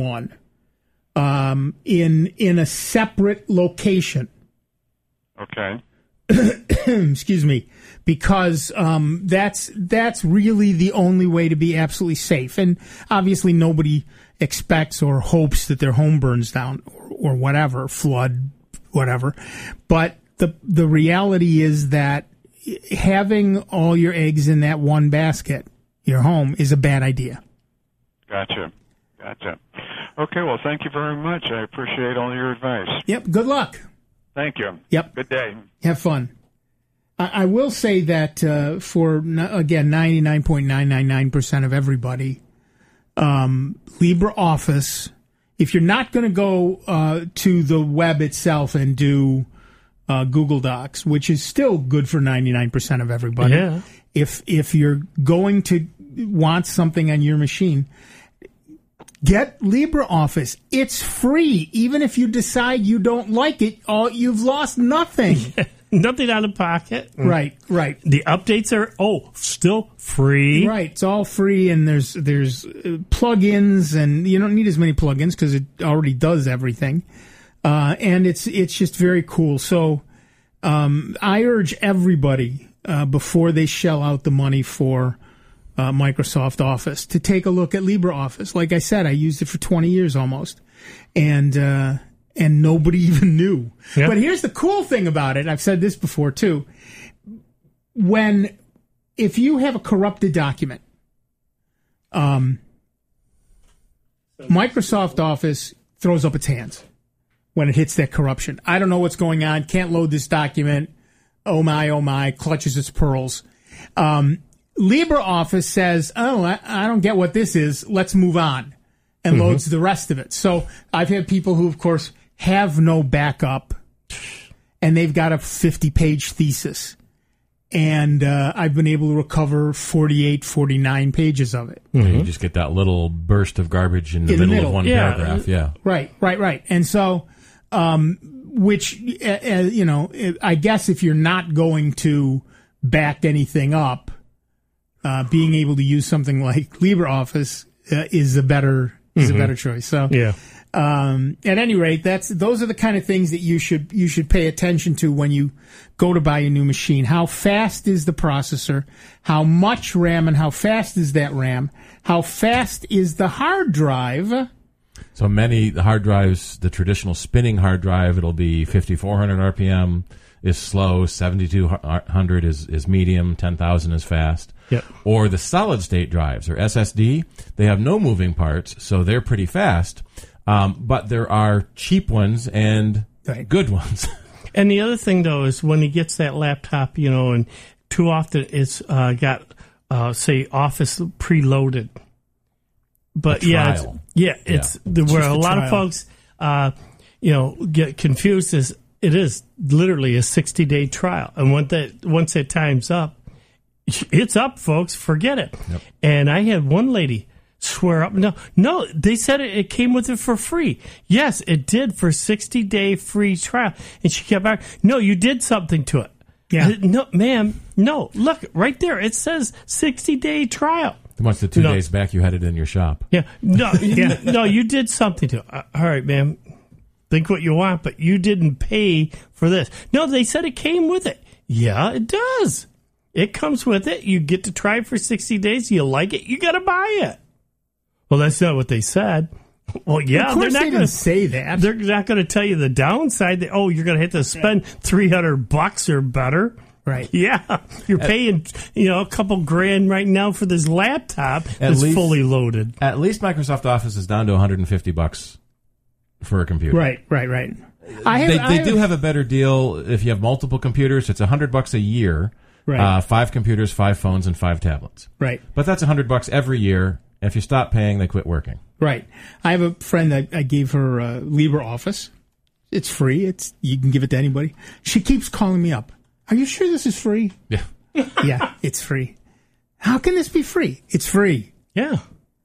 a separate location. Okay. Excuse me, because that's really the only way to be absolutely safe. And obviously, nobody expects or hopes that their home burns down or whatever, flood, whatever. But the reality is that having all your eggs in that one basket, your home, is a bad idea. Gotcha. Okay, well, thank you very much. I appreciate all your advice. Yep, good luck. Thank you. Yep. Good day. Have fun. I will say that for, again, 99.999% of everybody, LibreOffice, if you're not going to go to the web itself and do Google Docs, which is still good for 99% of everybody, yeah. If you're going to want something on your machine, get LibreOffice. It's free. Even if you decide you don't like it, you've lost nothing. Nothing out of pocket. Right. The updates are still free. Right, it's all free, and there's plugins, and you don't need as many plugins because it already does everything. And it's just very cool. So I urge everybody before they shell out the money for Microsoft Office to take a look at LibreOffice. Like I said, I used it for 20 years almost, and nobody even knew. Yep. But here's the cool thing about it. I've said this before too. If you have a corrupted document, Microsoft Office throws up its hands when it hits that corruption. I don't know what's going on. Can't load this document. Oh my, clutches its pearls. LibreOffice says, I don't get what this is. Let's move on, and loads the rest of it. So I've had people who, of course, have no backup, and they've got a 50-page thesis. And I've been able to recover 48, 49 pages of it. You just get that little burst of garbage in the middle of one paragraph. Yeah. Right. And so, which, I guess if you're not going to back anything up, being able to use something like LibreOffice is a better choice. So, at any rate, those are the kind of things that you should pay attention to when you go to buy a new machine. How fast is the processor? How much RAM and how fast is that RAM? How fast is the hard drive? So the hard drives, the traditional spinning hard drive, it'll be 5,400 RPM is slow, 7,200 is medium, 10,000 is fast. Yep. Or the solid state drives, or SSD, they have no moving parts, so they're pretty fast. But there are cheap ones and good ones. And the other thing, though, is when he gets that laptop, and too often it's got, say, Office preloaded. But it's where a lot of folks, get confused. It is literally a 60-day trial, and once that time's up, it's up, folks. Forget it. Yep. And I had one lady swear up. No, they said it came with it for free. Yes, it did for 60-day free trial. And she kept back. No, you did something to it. Yeah. No, ma'am. No, look right there. It says 60-day trial. Once the 2 days back, you had it in your shop. Yeah. No, no, you did something to it. All right, ma'am. Think what you want, but you didn't pay for this. No, they said it came with it. Yeah, it does. It comes with it. You get to try it for 60 days. You like it, you got to buy it. Well, that's not what they said. Well, yeah, of course they're not going to say that. They're not going to tell you the downside. That, you're going to have to spend $300 or better. Right. Yeah, you're paying a couple grand right now for this laptop that's fully loaded. At least Microsoft Office is down to $150 for a computer. Right. They do have a better deal if you have multiple computers. It's $100 a year. Right. 5 computers, 5 phones, and 5 tablets. Right. But that's $100 every year. If you stop paying, they quit working. Right. I have a friend that I gave her LibreOffice. It's free. You can give it to anybody. She keeps calling me up. Are you sure this is free? Yeah. Yeah, it's free. How can this be free? It's free. Yeah.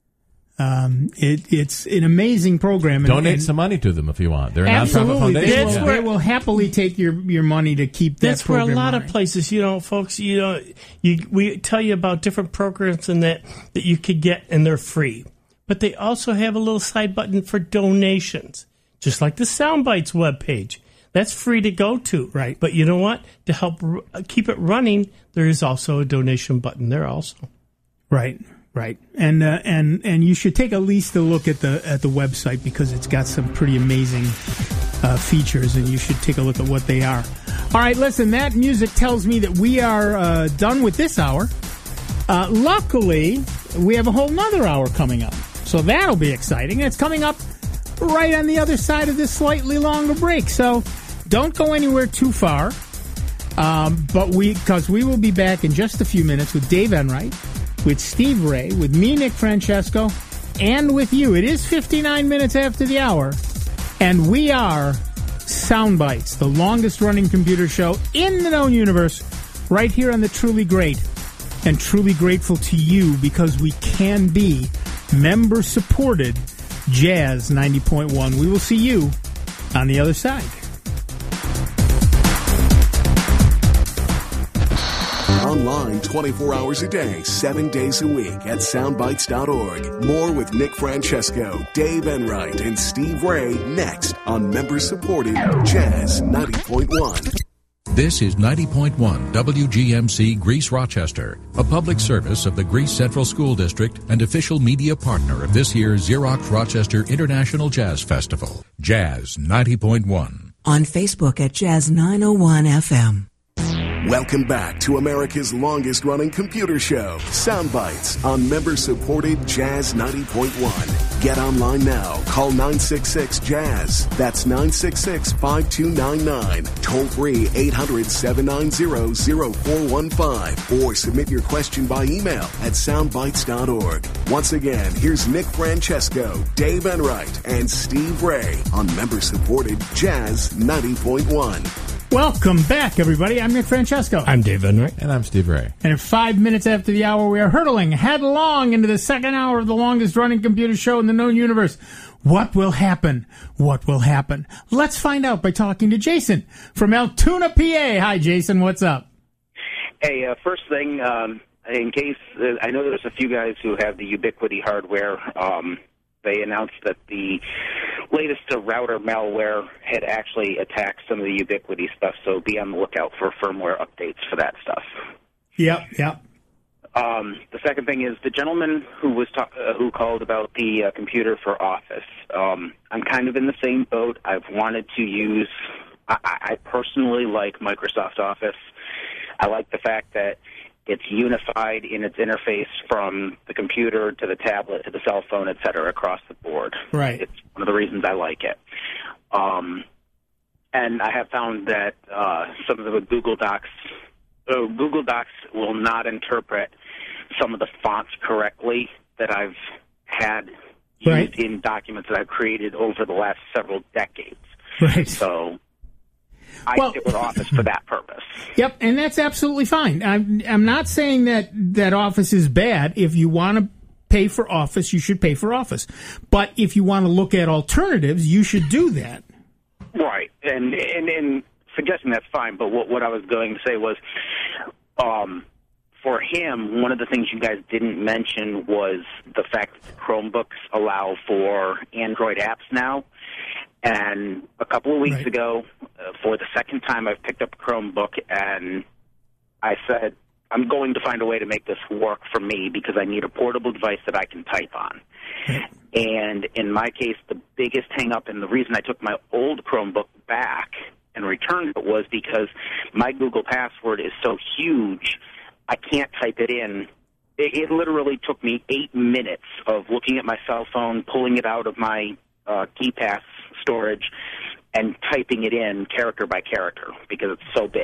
It's an amazing program. Donate some money to them if you want. They're a nonprofit foundation. They will happily take your money to keep that That's where program a lot running. of places, folks, we tell you about different programs and that you could get, and they're free. But they also have a little side button for donations, just like the Soundbites webpage. That's free to go to. Right. But you know what? To help keep it running, there is also a donation button there also. Right. And you should take at least a look at the website, because it's got some pretty amazing features, and you should take a look at what they are. All right, listen, that music tells me that we are done with this hour. Luckily, we have a whole nother hour coming up, so that'll be exciting. It's coming up right on the other side of this slightly longer break, so don't go anywhere too far. Because we will be back in just a few minutes with Dave Enright, with Steve Ray, with me, Nick Francesco, and with you. It is 59 minutes after the hour, and we are Soundbites, the longest-running computer show in the known universe, right here on the Truly Great, and truly grateful to you because we can be member-supported Jazz 90.1. We will see you on the other side. Online 24 hours a day, 7 days a week at soundbites.org. More with Nick Francesco, Dave Enright, and Steve Ray next on member-supported Jazz 90.1. This is 90.1 WGMC Greece Rochester, a public service of the Greece Central School District and official media partner of this year's Xerox Rochester International Jazz Festival. Jazz 90.1. On Facebook at Jazz 901 FM. Welcome back to America's longest-running computer show, Soundbites, on member-supported Jazz 90.1. Get online now. Call 966-JAZZ. That's 966-5299. Toll-free 800-790-0415. Or submit your question by email at soundbites.org. Once again, here's Nick Francesco, Dave Enright, and Steve Ray on member-supported Jazz 90.1. Welcome back, everybody. I'm Nick Francesco. I'm Dave Enright. And I'm Steve Ray. And 5 minutes after the hour, we are hurtling headlong into the second hour of the longest-running computer show in the known universe. What will happen? What will happen? Let's find out by talking to Jason from Altoona, PA. Hi, Jason. What's up? Hey, first thing, in case, I know there's a few guys who have the Ubiquity hardware. They announced that the latest router malware had actually attacked some of the Ubiquity stuff, so be on the lookout for firmware updates for that stuff. Yep. The second thing is the gentleman who called about the computer for Office. I'm kind of in the same boat. I've wanted to use. I personally like Microsoft Office. I like the fact that it's unified in its interface from the computer to the tablet to the cell phone, et cetera, across the board. Right. It's one of the reasons I like it. And I have found that some of the Google Docs will not interpret some of the fonts correctly that I've had used in documents that I've created over the last several decades. Right. So I stick with Office for that purpose. Yep, and that's absolutely fine. I'm not saying that Office is bad. If you want to pay for Office, you should pay for Office. But if you want to look at alternatives, you should do that. Right, and suggesting that's fine. But what I was going to say was, for him, one of the things you guys didn't mention was the fact that the Chromebooks allow for Android apps now. And a couple of weeks ago, for the second time, I've picked up a Chromebook, and I said, I'm going to find a way to make this work for me because I need a portable device that I can type on. And in my case, the biggest hang-up and the reason I took my old Chromebook back, and and returned it was because my Google password is so huge, I can't type it in. It literally took me 8 minutes of looking at my cell phone, pulling it out of my KeyPass storage, and typing it in character by character because it's so big.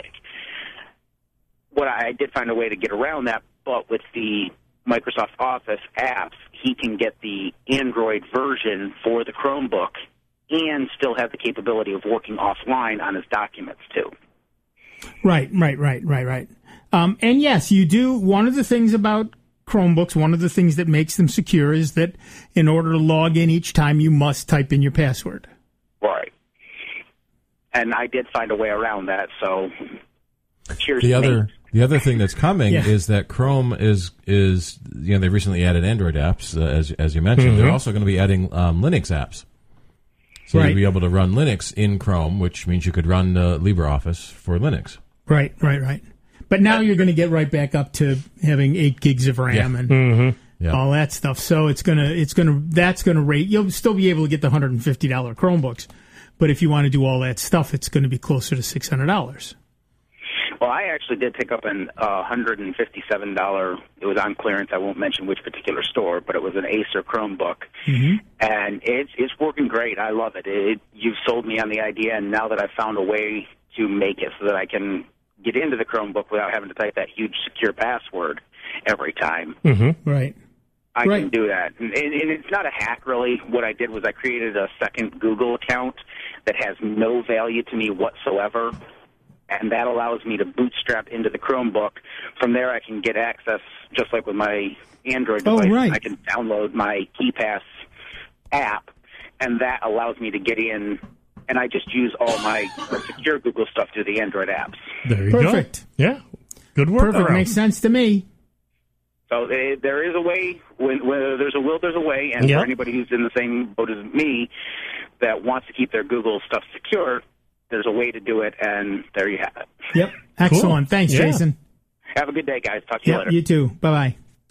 I did find a way to get around that, but with the Microsoft Office apps, he can get the Android version for the Chromebook and still have the capability of working offline on his documents, too. Right. And yes, you do. One of the things about Chromebooks, one of the things that makes them secure is that in order to log in each time, you must type in your password. Right. And I did find a way around that, so cheers the to other me. The other thing that's coming is that Chrome is they recently added Android apps, as you mentioned. Mm-hmm. They're also going to be adding Linux apps. So you'll be able to run Linux in Chrome, which means you could run LibreOffice for Linux. Right. But now you're going to get right back up to having 8 gigs of RAM and all that stuff. So that's going to rate. You'll still be able to get the $150 Chromebooks, but if you want to do all that stuff, it's going to be closer to $600. Well, I actually did pick up an $157. It was on clearance. I won't mention which particular store, but it was an Acer Chromebook, and it's working great. I love it. You've sold me on the idea, and now that I've found a way to make it so that I can get into the Chromebook without having to type that huge secure password every time. Right. I can do that. And it's not a hack, really. What I did was I created a second Google account that has no value to me whatsoever, and that allows me to bootstrap into the Chromebook. From there, I can get access, just like with my Android device. Right. I can download my KeyPass app, and that allows me to get in, and I just use all my secure Google stuff through the Android apps. There you go. Perfect. Yeah. Good work. Perfect. Makes sense to me. So there is a way. When there's a will, there's a way. And for anybody who's in the same boat as me that wants to keep their Google stuff secure, there's a way to do it, and there you have it. Yep. Excellent. Thanks, Jason. Have a good day, guys. Talk to you later. You too. Bye-bye.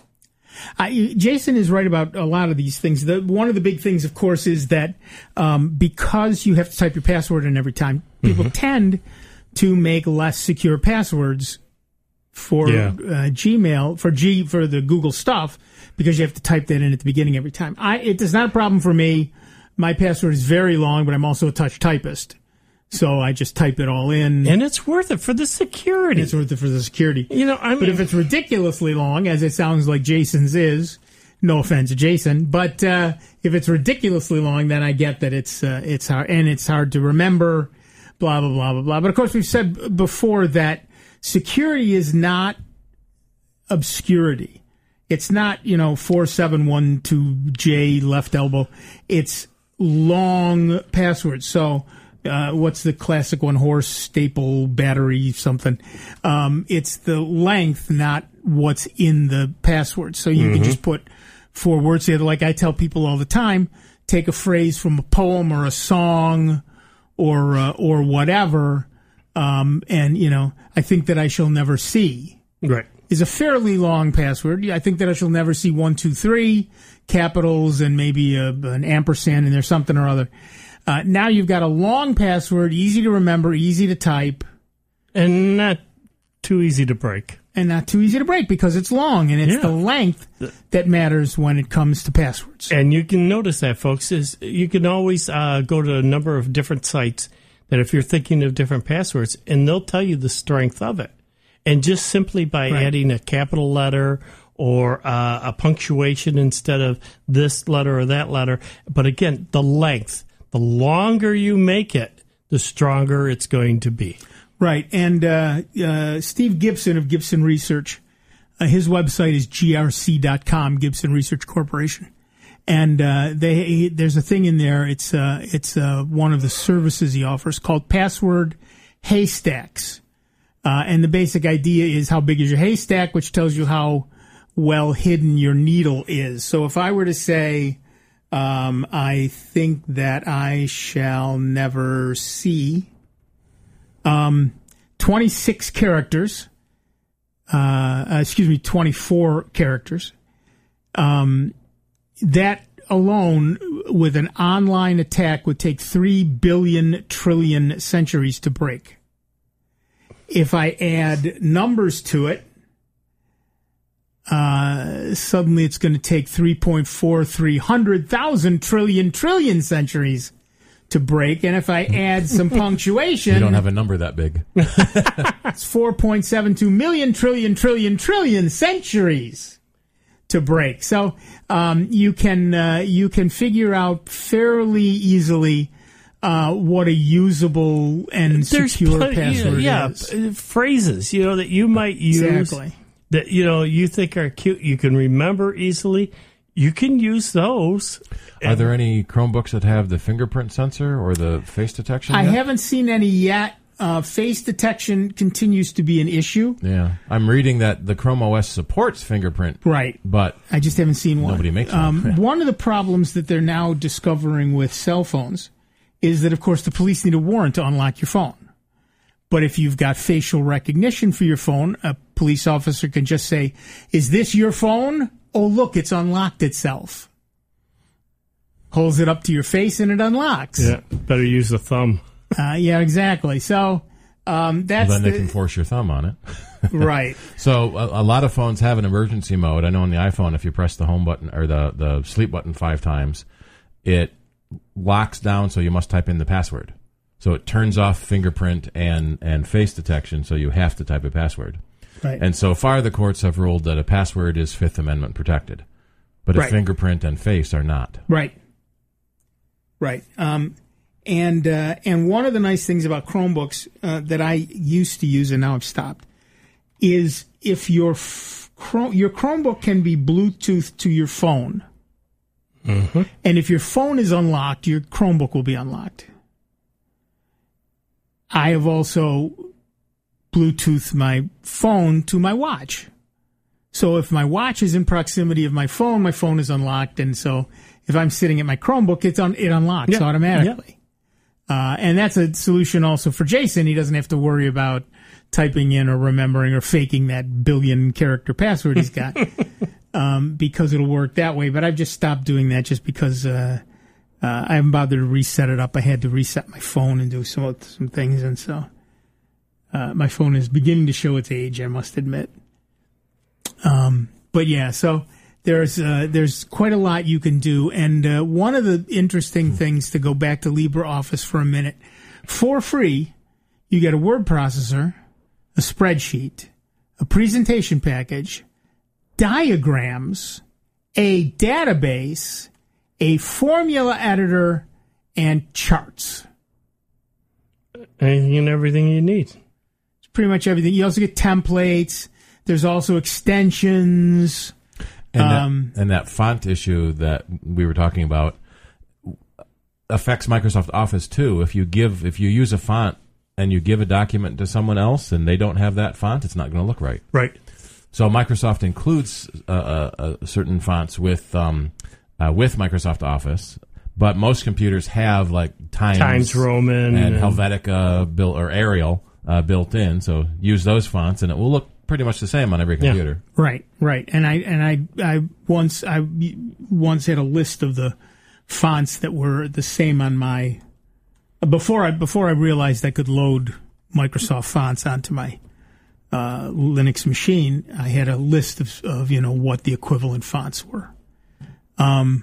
Jason is right about a lot of these things. One of the big things, of course, is that because you have to type your password in every time, people tend to make less secure passwords for Gmail, for the Google stuff, because you have to type that in at the beginning every time. It is not a problem for me. My password is very long, but I'm also a touch typist. So I just type it all in. And it's worth it for the security. It's worth it for the security. You know, but if it's ridiculously long, as it sounds like Jason's is, no offense to Jason, but if it's ridiculously long, then I get that it's hard, and it's hard to remember, blah, blah, blah, blah, blah. But of course, we've said before that security is not obscurity. It's not, 4712J left elbow. It's long passwords. So, what's the classic one? Horse, staple, battery, something. It's the length, not what's in the password. So you can just put 4 words together. Like I tell people all the time, take a phrase from a poem or a song or whatever. And, I think that I shall never see. Right. Is a fairly long password. I think that I shall never see 1, 2, 3 capitals and maybe an ampersand in there, something or other. Now you've got a long password, easy to remember, easy to type. And not too easy to break. And not too easy to break because it's long, and it's the length that matters when it comes to passwords. And you can notice that, folks, is you can always go to a number of different sites that if you're thinking of different passwords, and they'll tell you the strength of it. And just simply by adding a capital letter or a punctuation instead of this letter or that letter. But again, the length. The longer you make it, the stronger it's going to be. Right. And Steve Gibson of Gibson Research, his website is grc.com, Gibson Research Corporation. And there's a thing in there. It's one of the services he offers called Password Haystacks. And the basic idea is how big is your haystack, which tells you how well hidden your needle is. So if I were to say, I think that I shall never see 26 characters, 24 characters. That alone with an online attack would take 3 billion trillion centuries to break. If I add numbers to it, suddenly it's going to take 3,430,000 trillion centuries to break. And if I add some punctuation... You don't have a number that big. It's 4.72 million trillion centuries to break. So you can figure out fairly easily what a usable and secure password is. Phrases, that you might use exactly. That you think are cute, you can remember easily. You can use those. Are there any Chromebooks that have the fingerprint sensor or the face detection? I haven't seen any yet. Face detection continues to be an issue. Yeah, I'm reading that the Chrome OS supports fingerprint. Right, but I just haven't seen one. Nobody makes one. One of the problems that they're now discovering with cell phones is that, of course, the police need a warrant to unlock your phone. But if you've got facial recognition for your phone, a police officer can just say, "Is this your phone? Oh, look, it's unlocked itself." Holds it up to your face and it unlocks. Yeah, better use the thumb. Yeah, exactly. So that's then they can force your thumb on it. Right. So a lot of phones have an emergency mode. I know on the iPhone, if you press the home button or the sleep button 5 times, it locks down, so you must type in the password. So it turns off fingerprint and face detection, so you have to type a password. Right. And so far, the courts have ruled that a password is Fifth Amendment protected, but a fingerprint and face are not. Right. Right. And one of the nice things about Chromebooks that I used to use and now I've stopped is if your Chromebook can be Bluetooth to your phone, and if your phone is unlocked, your Chromebook will be unlocked. I have also Bluetooth my phone to my watch. So if my watch is in proximity of my phone is unlocked, and so if I'm sitting at my Chromebook, it unlocks automatically. Yeah. And that's a solution also for Jason. He doesn't have to worry about typing in or remembering or faking that billion-character password he's got because it'll work that way. But I've just stopped doing that just because I haven't bothered to reset it up. I had to reset my phone and do some things, and so my phone is beginning to show its age, I must admit. But yeah, so there's quite a lot you can do, and one of the interesting things, to go back to LibreOffice for a minute, for free, you get a word processor, a spreadsheet, a presentation package, diagrams, a database, a formula editor, and charts. Anything and everything you need. It's pretty much everything. You also get templates. There's also extensions. And that font issue that we were talking about affects Microsoft Office too. If you use a font and you give a document to someone else and they don't have that font, it's not going to look right. Right. So Microsoft includes certain fonts with Microsoft Office, but most computers have like Times Roman and Helvetica or Arial built in. So use those fonts, and it will look pretty much the same on every computer. Yeah. Right. And I once had a list of the fonts that were the same on my before I realized I could load Microsoft fonts onto my Linux machine. I had a list of what the equivalent fonts were. And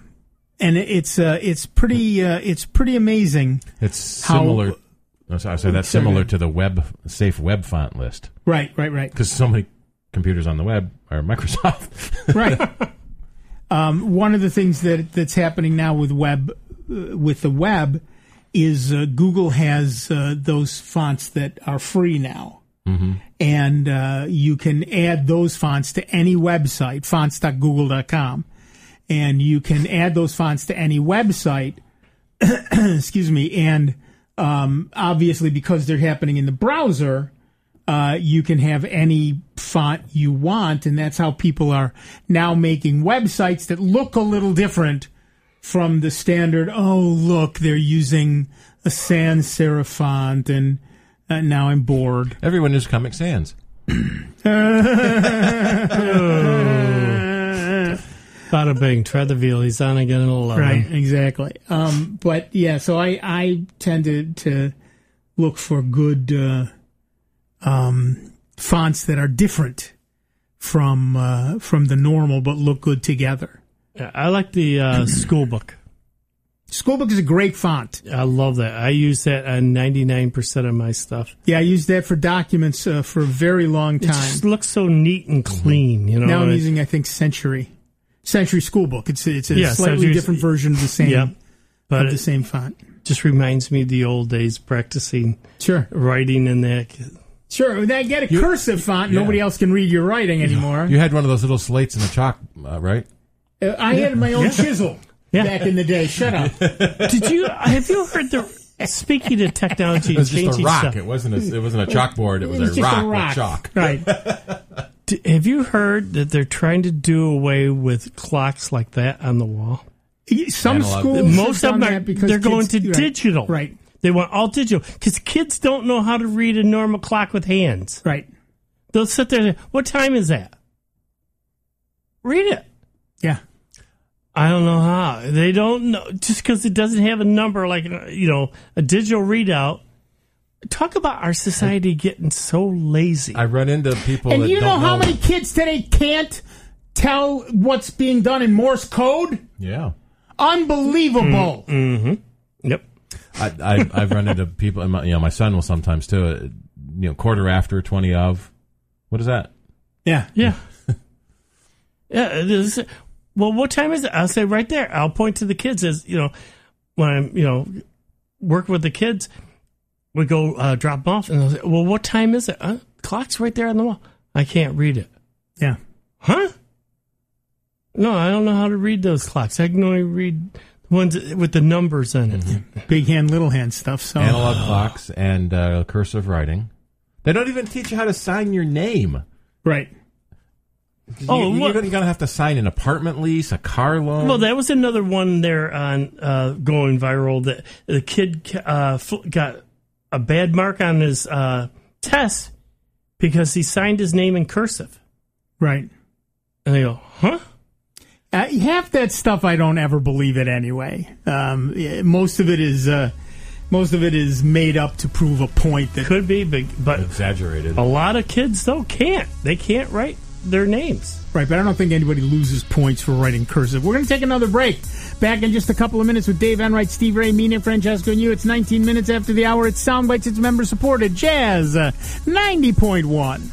it's pretty amazing. It's similar. That's similar to the safe web font list. Right. Because so many computers on the web are Microsoft. Right. One of the things that's happening now with the web is Google has those fonts that are free now. Mm-hmm. And you can add those fonts to any website, fonts.google.com. And you can add those fonts to any website, excuse me, and obviously because they're happening in the browser, you can have any font you want, and that's how people are now making websites that look a little different from the standard, oh, look, they're using a sans serif font, and now I'm bored. Everyone uses Comic Sans. Bada bing, try the veal. He's on again at 11. Right, exactly. But yeah, so I tend to look for good fonts that are different from the normal, but look good together. Yeah, I like the school book. Schoolbook is a great font. I love that. I use that on 99% of my stuff. Yeah, I used that for documents for a very long time. It just looks so neat and clean. You know. Now I'm using, I think, Century Schoolbook. It's a slightly Century's, different version of the same. Yeah, but the same font. Just reminds me of the old days practicing writing in that. Sure, when I get a cursive font, nobody else can read your writing anymore. You had one of those little slates in the chalk, right? I had my own chisel. Yeah. Back in the day. Shut up. Have you heard speaking of technology, it was just a rock. Stuff, it wasn't a chalkboard. It was a rock with chalk. Right. Have you heard that they're trying to do away with clocks like that on the wall? Some schools, most of them they're going to digital. Right. They want all digital because kids don't know how to read a normal clock with hands. Right. They'll sit there and say, "What time is that?" Read it. Yeah. I don't know how. They don't know. Just because it doesn't have a number like, a digital readout. Talk about our society getting so lazy. I run into people and that you don't know how many kids today can't tell what's being done in Morse code? Yeah. Unbelievable. Mm-hmm. Yep. I've run into people, and my son will sometimes too, quarter after, 20 of. What is that? Yeah. Yeah. Yeah, it is. Well, what time is it? I'll say right there. I'll point to the kids as, when I'm, working with the kids, we go drop them off, and they'll say, well, what time is it? Clock's right there on the wall. I can't read it. Yeah. Huh? No, I don't know how to read those clocks. I can only read the ones with the numbers in it. Mm-hmm. Big hand, little hand stuff. So analog clocks and cursive writing. They don't even teach you how to sign your name. Right. You're going to have to sign an apartment lease, a car loan. Well, that was another one there on going viral. That the kid got a bad mark on his test because he signed his name in cursive. Right. And they go, huh? Half that stuff I don't ever believe it anyway. Most of it is made up to prove a point that could be, but exaggerated. A lot of kids though can't. They can't write their names. Right, but I don't think anybody loses points for writing cursive. We're going to take another break. Back in just a couple of minutes with Dave Enright, Steve Ray, me, Nick Francesco, and you. It's 19 minutes after the hour. It's Soundbites. It's member-supported. Jazz 90.1.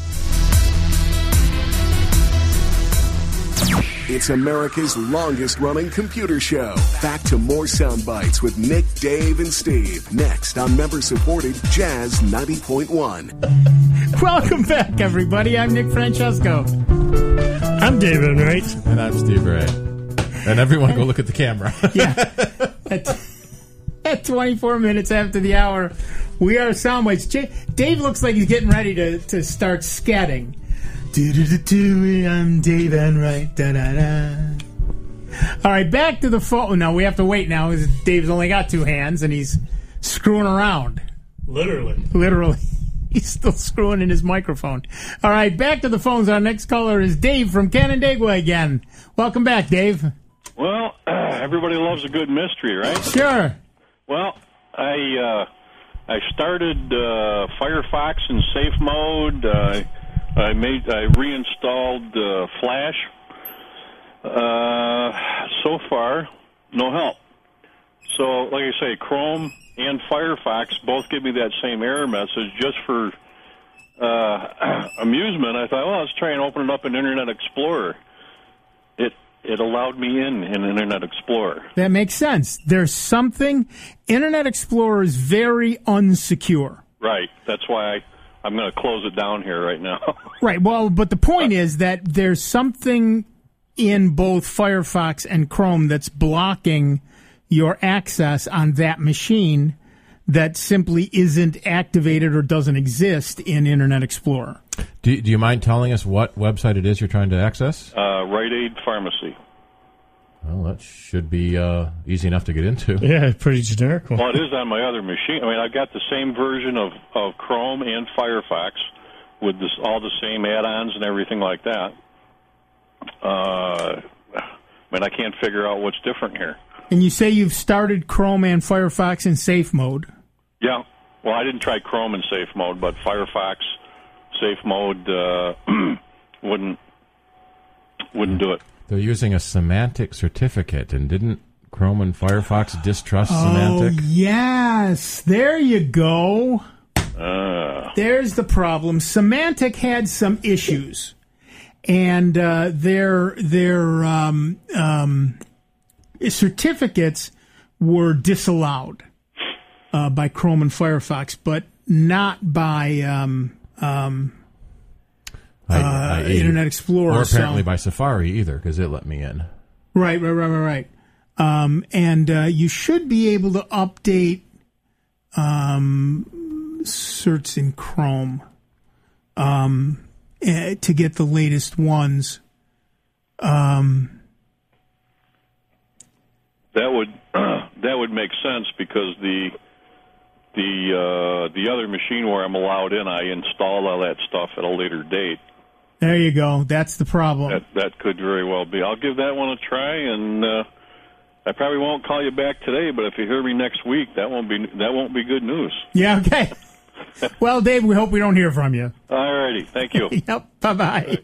It's America's longest-running computer show. Back to more sound bites with Nick, Dave, and Steve. Next on member-supported Jazz 90.1. Welcome back, everybody. I'm Nick Francesco. I'm Dave Enright. And I'm Steve Ray. And everyone go look at the camera. Yeah. At 24 minutes after the hour, we are Soundbites. Dave looks like he's getting ready to start scatting. I'm Dave Enright. All right, back to the phone. No, we have to wait now because Dave's only got two hands and he's screwing around. Literally. He's still screwing in his microphone. All right, back to the phones. Our next caller is Dave from Canandaigua again. Welcome back, Dave. Well, everybody loves a good mystery, right? Sure. Well, I started Firefox in safe mode. I reinstalled Flash. So far, no help. So, like I say, Chrome and Firefox both give me that same error message. Just for amusement, I thought, well, let's try and open it up in Internet Explorer. It allowed me in Internet Explorer. That makes sense. There's something. Internet Explorer is very unsecure. Right. That's why I'm going to close it down here right now. Right. Well, but the point is that there's something in both Firefox and Chrome that's blocking your access on that machine that simply isn't activated or doesn't exist in Internet Explorer. Do you mind telling us what website it is you're trying to access? Rite Aid Pharmacy. Well, that should be easy enough to get into. Yeah, pretty generic one. Well, it is on my other machine. I mean, I've got the same version of Chrome and Firefox with all the same add-ons and everything like that. I mean, I can't figure out what's different here. And you say you've started Chrome and Firefox in safe mode. Yeah. Well, I didn't try Chrome in safe mode, but Firefox safe mode wouldn't do it. They're using a semantic certificate, and didn't Chrome and Firefox distrust semantic? Oh, yes. There you go. There's the problem. Semantic had some issues, and their certificates were disallowed by Chrome and Firefox, but not by Internet Explorer. Or apparently by Safari either, because it let me in. Right. And you should be able to update certs in Chrome to get the latest ones. That would make sense, because the other machine where I'm allowed in, I installed all that stuff at a later date. There you go. That's the problem. That could very well be. I'll give that one a try, and I probably won't call you back today. But if you hear me next week, that won't be good news. Yeah. Okay. Well, Dave, we hope we don't hear from you. All righty. Thank you. Yep. Bye-bye.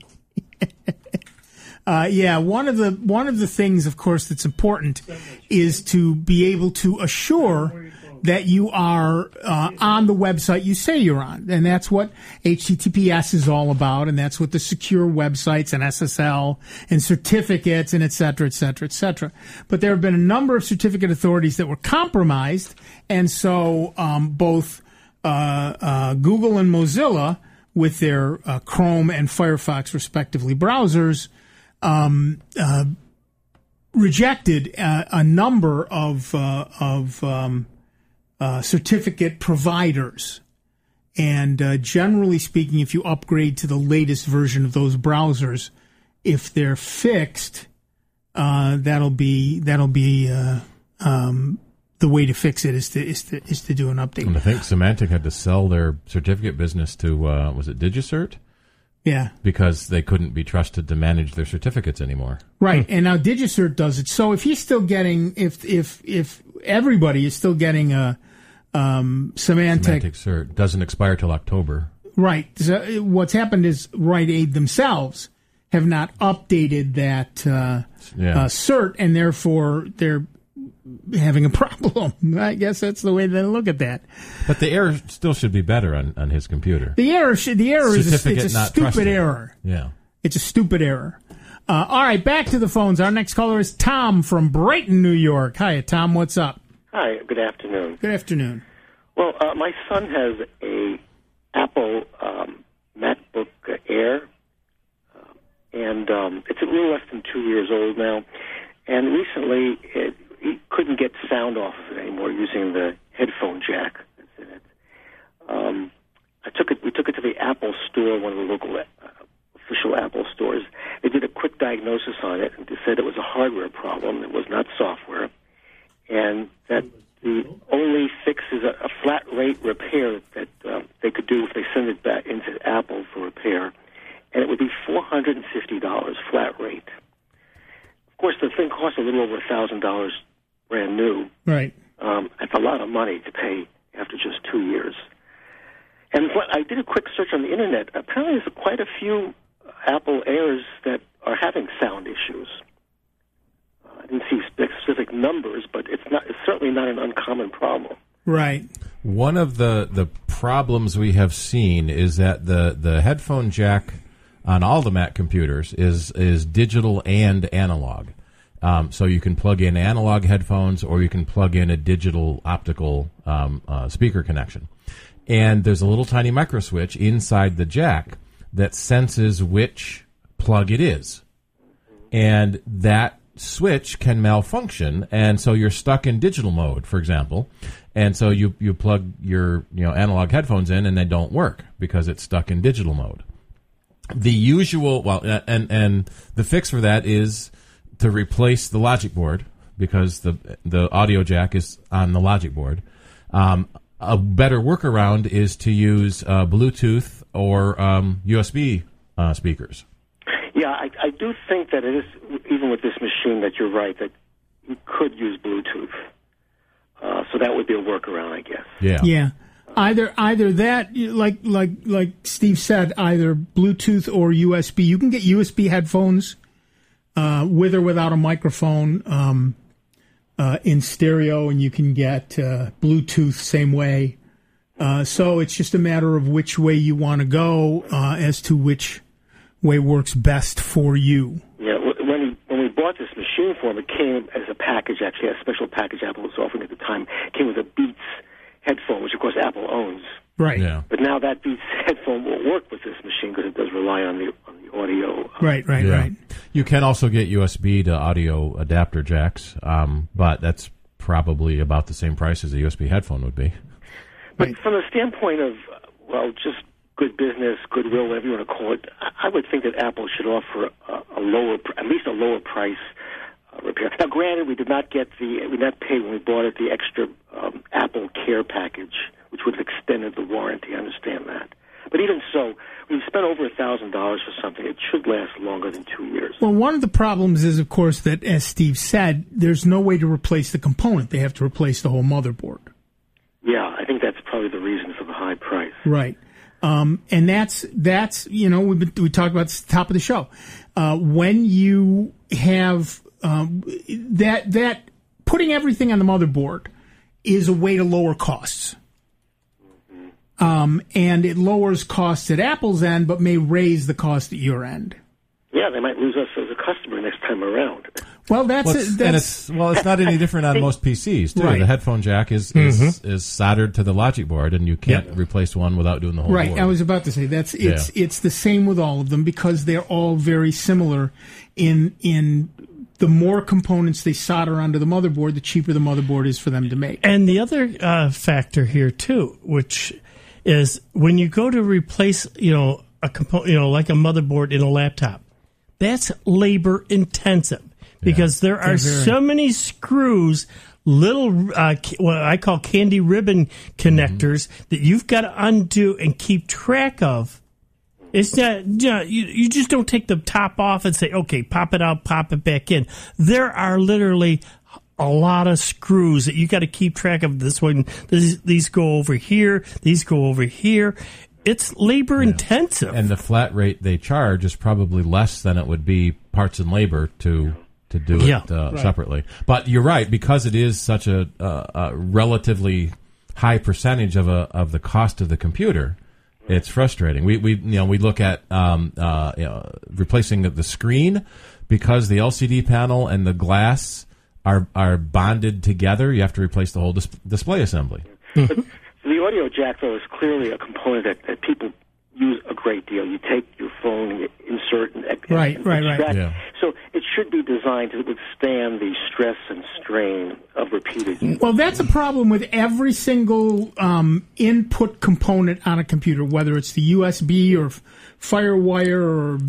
One of the things, of course, that's important is to be able to assure that you are on the website you say you're on. And that's what HTTPS is all about, and that's what the secure websites and SSL and certificates and et cetera, et cetera, et cetera. But there have been a number of certificate authorities that were compromised, and so both Google and Mozilla, with their Chrome and Firefox, respectively, browsers, rejected a number of certificate providers. And generally speaking, if you upgrade to the latest version of those browsers, if they're fixed, that'll be the way to fix it is to do an update. And I think Symantec had to sell their certificate business to was it DigiCert? Yeah, because they couldn't be trusted to manage their certificates anymore. Right, and now DigiCert does it. So if he's still getting, if everybody is still getting a Symantec cert, doesn't expire till October. Right. So what's happened is Rite Aid themselves have not updated that cert, and therefore they're having a problem. I guess that's the way they look at that. But the error still should be better on his computer. The error is a stupid trusted. Error. Yeah. It's a stupid error. All right, back to the phones. Our next caller is Tom from Brighton, New York. Hi, Tom. What's up? Hi. Good afternoon. Good afternoon. Well, my son has a Apple MacBook Air, and it's a little less than 2 years old now. And recently, he couldn't get sound off of it anymore using the headphone jack that's in it. We took it to the Apple store, one of the local official Apple stores. They did a quick diagnosis on it, and they said it was a hardware problem. It was not software, and that the only fix is a flat rate repair that they could do if they send it back into Apple for repair, and it would be $450 flat rate. Of course, the thing costs a little over $1,000 brand new. Right. That's a lot of money to pay after just 2 years. And I did a quick search on the internet. Apparently, there's quite a few Apple Airs that are having sound issues. I didn't see specific numbers, but it's certainly not an uncommon problem. Right. One of the problems we have seen is that the headphone jack on all the Mac computers is digital and analog. So you can plug in analog headphones, or you can plug in a digital optical speaker connection. And there's a little tiny micro switch inside the jack that senses which plug it is. And that switch can malfunction, and so you're stuck in digital mode, for example. And so you plug your analog headphones in, and they don't work because it's stuck in digital mode. The usual, and the fix for that is to replace the logic board, because the audio jack is on the logic board. A better workaround is to use Bluetooth or USB speakers. Yeah, I do think that it is, even with this machine, that you're right, that you could use Bluetooth. So that would be a workaround, I guess. Yeah. Either that, like Steve said, either Bluetooth or USB. You can get USB headphones with or without a microphone in stereo, and you can get Bluetooth same way. So it's just a matter of which way you want to go as to which way works best for you. Yeah, when we bought this machine for him, it came as a package, actually, a special package Apple was offering at the time. It came with a Beats headphone, which, of course, Apple owns. Right. Yeah. But now that Beats headphone won't work with this machine because it does rely on the audio. Right. You can also get USB to audio adapter jacks, but that's probably about the same price as a USB headphone would be. But from the standpoint of, just good business, goodwill, whatever you want to call it, I would think that Apple should offer at least a lower price repair. Now, granted, we did not pay when we bought it the extra Apple Care package, which would have extended the warranty. I understand that. But even so, we've spent over $1,000 for something. It should last longer than 2 years. Well, one of the problems is, of course, that, as Steve said, there's no way to replace the component. They have to replace the whole motherboard. Yeah, I think that's probably the reason for the high price. Right. And that's we talked about this at the top of the show. When you have that putting everything on the motherboard is a way to lower costs. And it lowers costs at Apple's end, but may raise the cost at your end. Yeah, they might lose us as a customer next time around. Well, it's not any different on most PCs too. Right. The headphone jack is soldered to the logic board, and you can't replace one without doing the whole board. I was about to say it's the same with all of them because they're all very similar in the more components they solder onto the motherboard, the cheaper the motherboard is for them to make. And the other factor here too, which is when you go to replace, a component, like a motherboard in a laptop, that's labor intensive because there are so many screws, little what I call candy ribbon connectors that you've got to undo and keep track of. It's not, you just don't take the top off and say, okay, pop it out, pop it back in. There are literally a lot of screws that you got to keep track of. This one, these go over here, these go over here. It's labor intensive. And the flat rate they charge is probably less than it would be parts and labor to do it separately. But you're right, because it is such a relatively high percentage of the cost of the computer. It's frustrating. We look at replacing the screen because the LCD panel and the glass are bonded together. You have to replace the whole display assembly. The audio jack, though, is clearly a component that people use a great deal. You take your phone, you insert, and extract. Yeah. So it should be designed to withstand the stress and strain of repeated use. Well, that's a problem with every single input component on a computer, whether it's the USB or FireWire or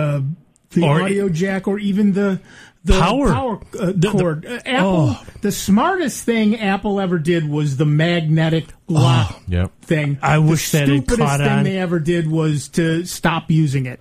the audio jack or even the power cord. Apple, the smartest thing Apple ever did was the magnetic lock thing. I wish that had caught on. The stupidest thing they ever did was to stop using it.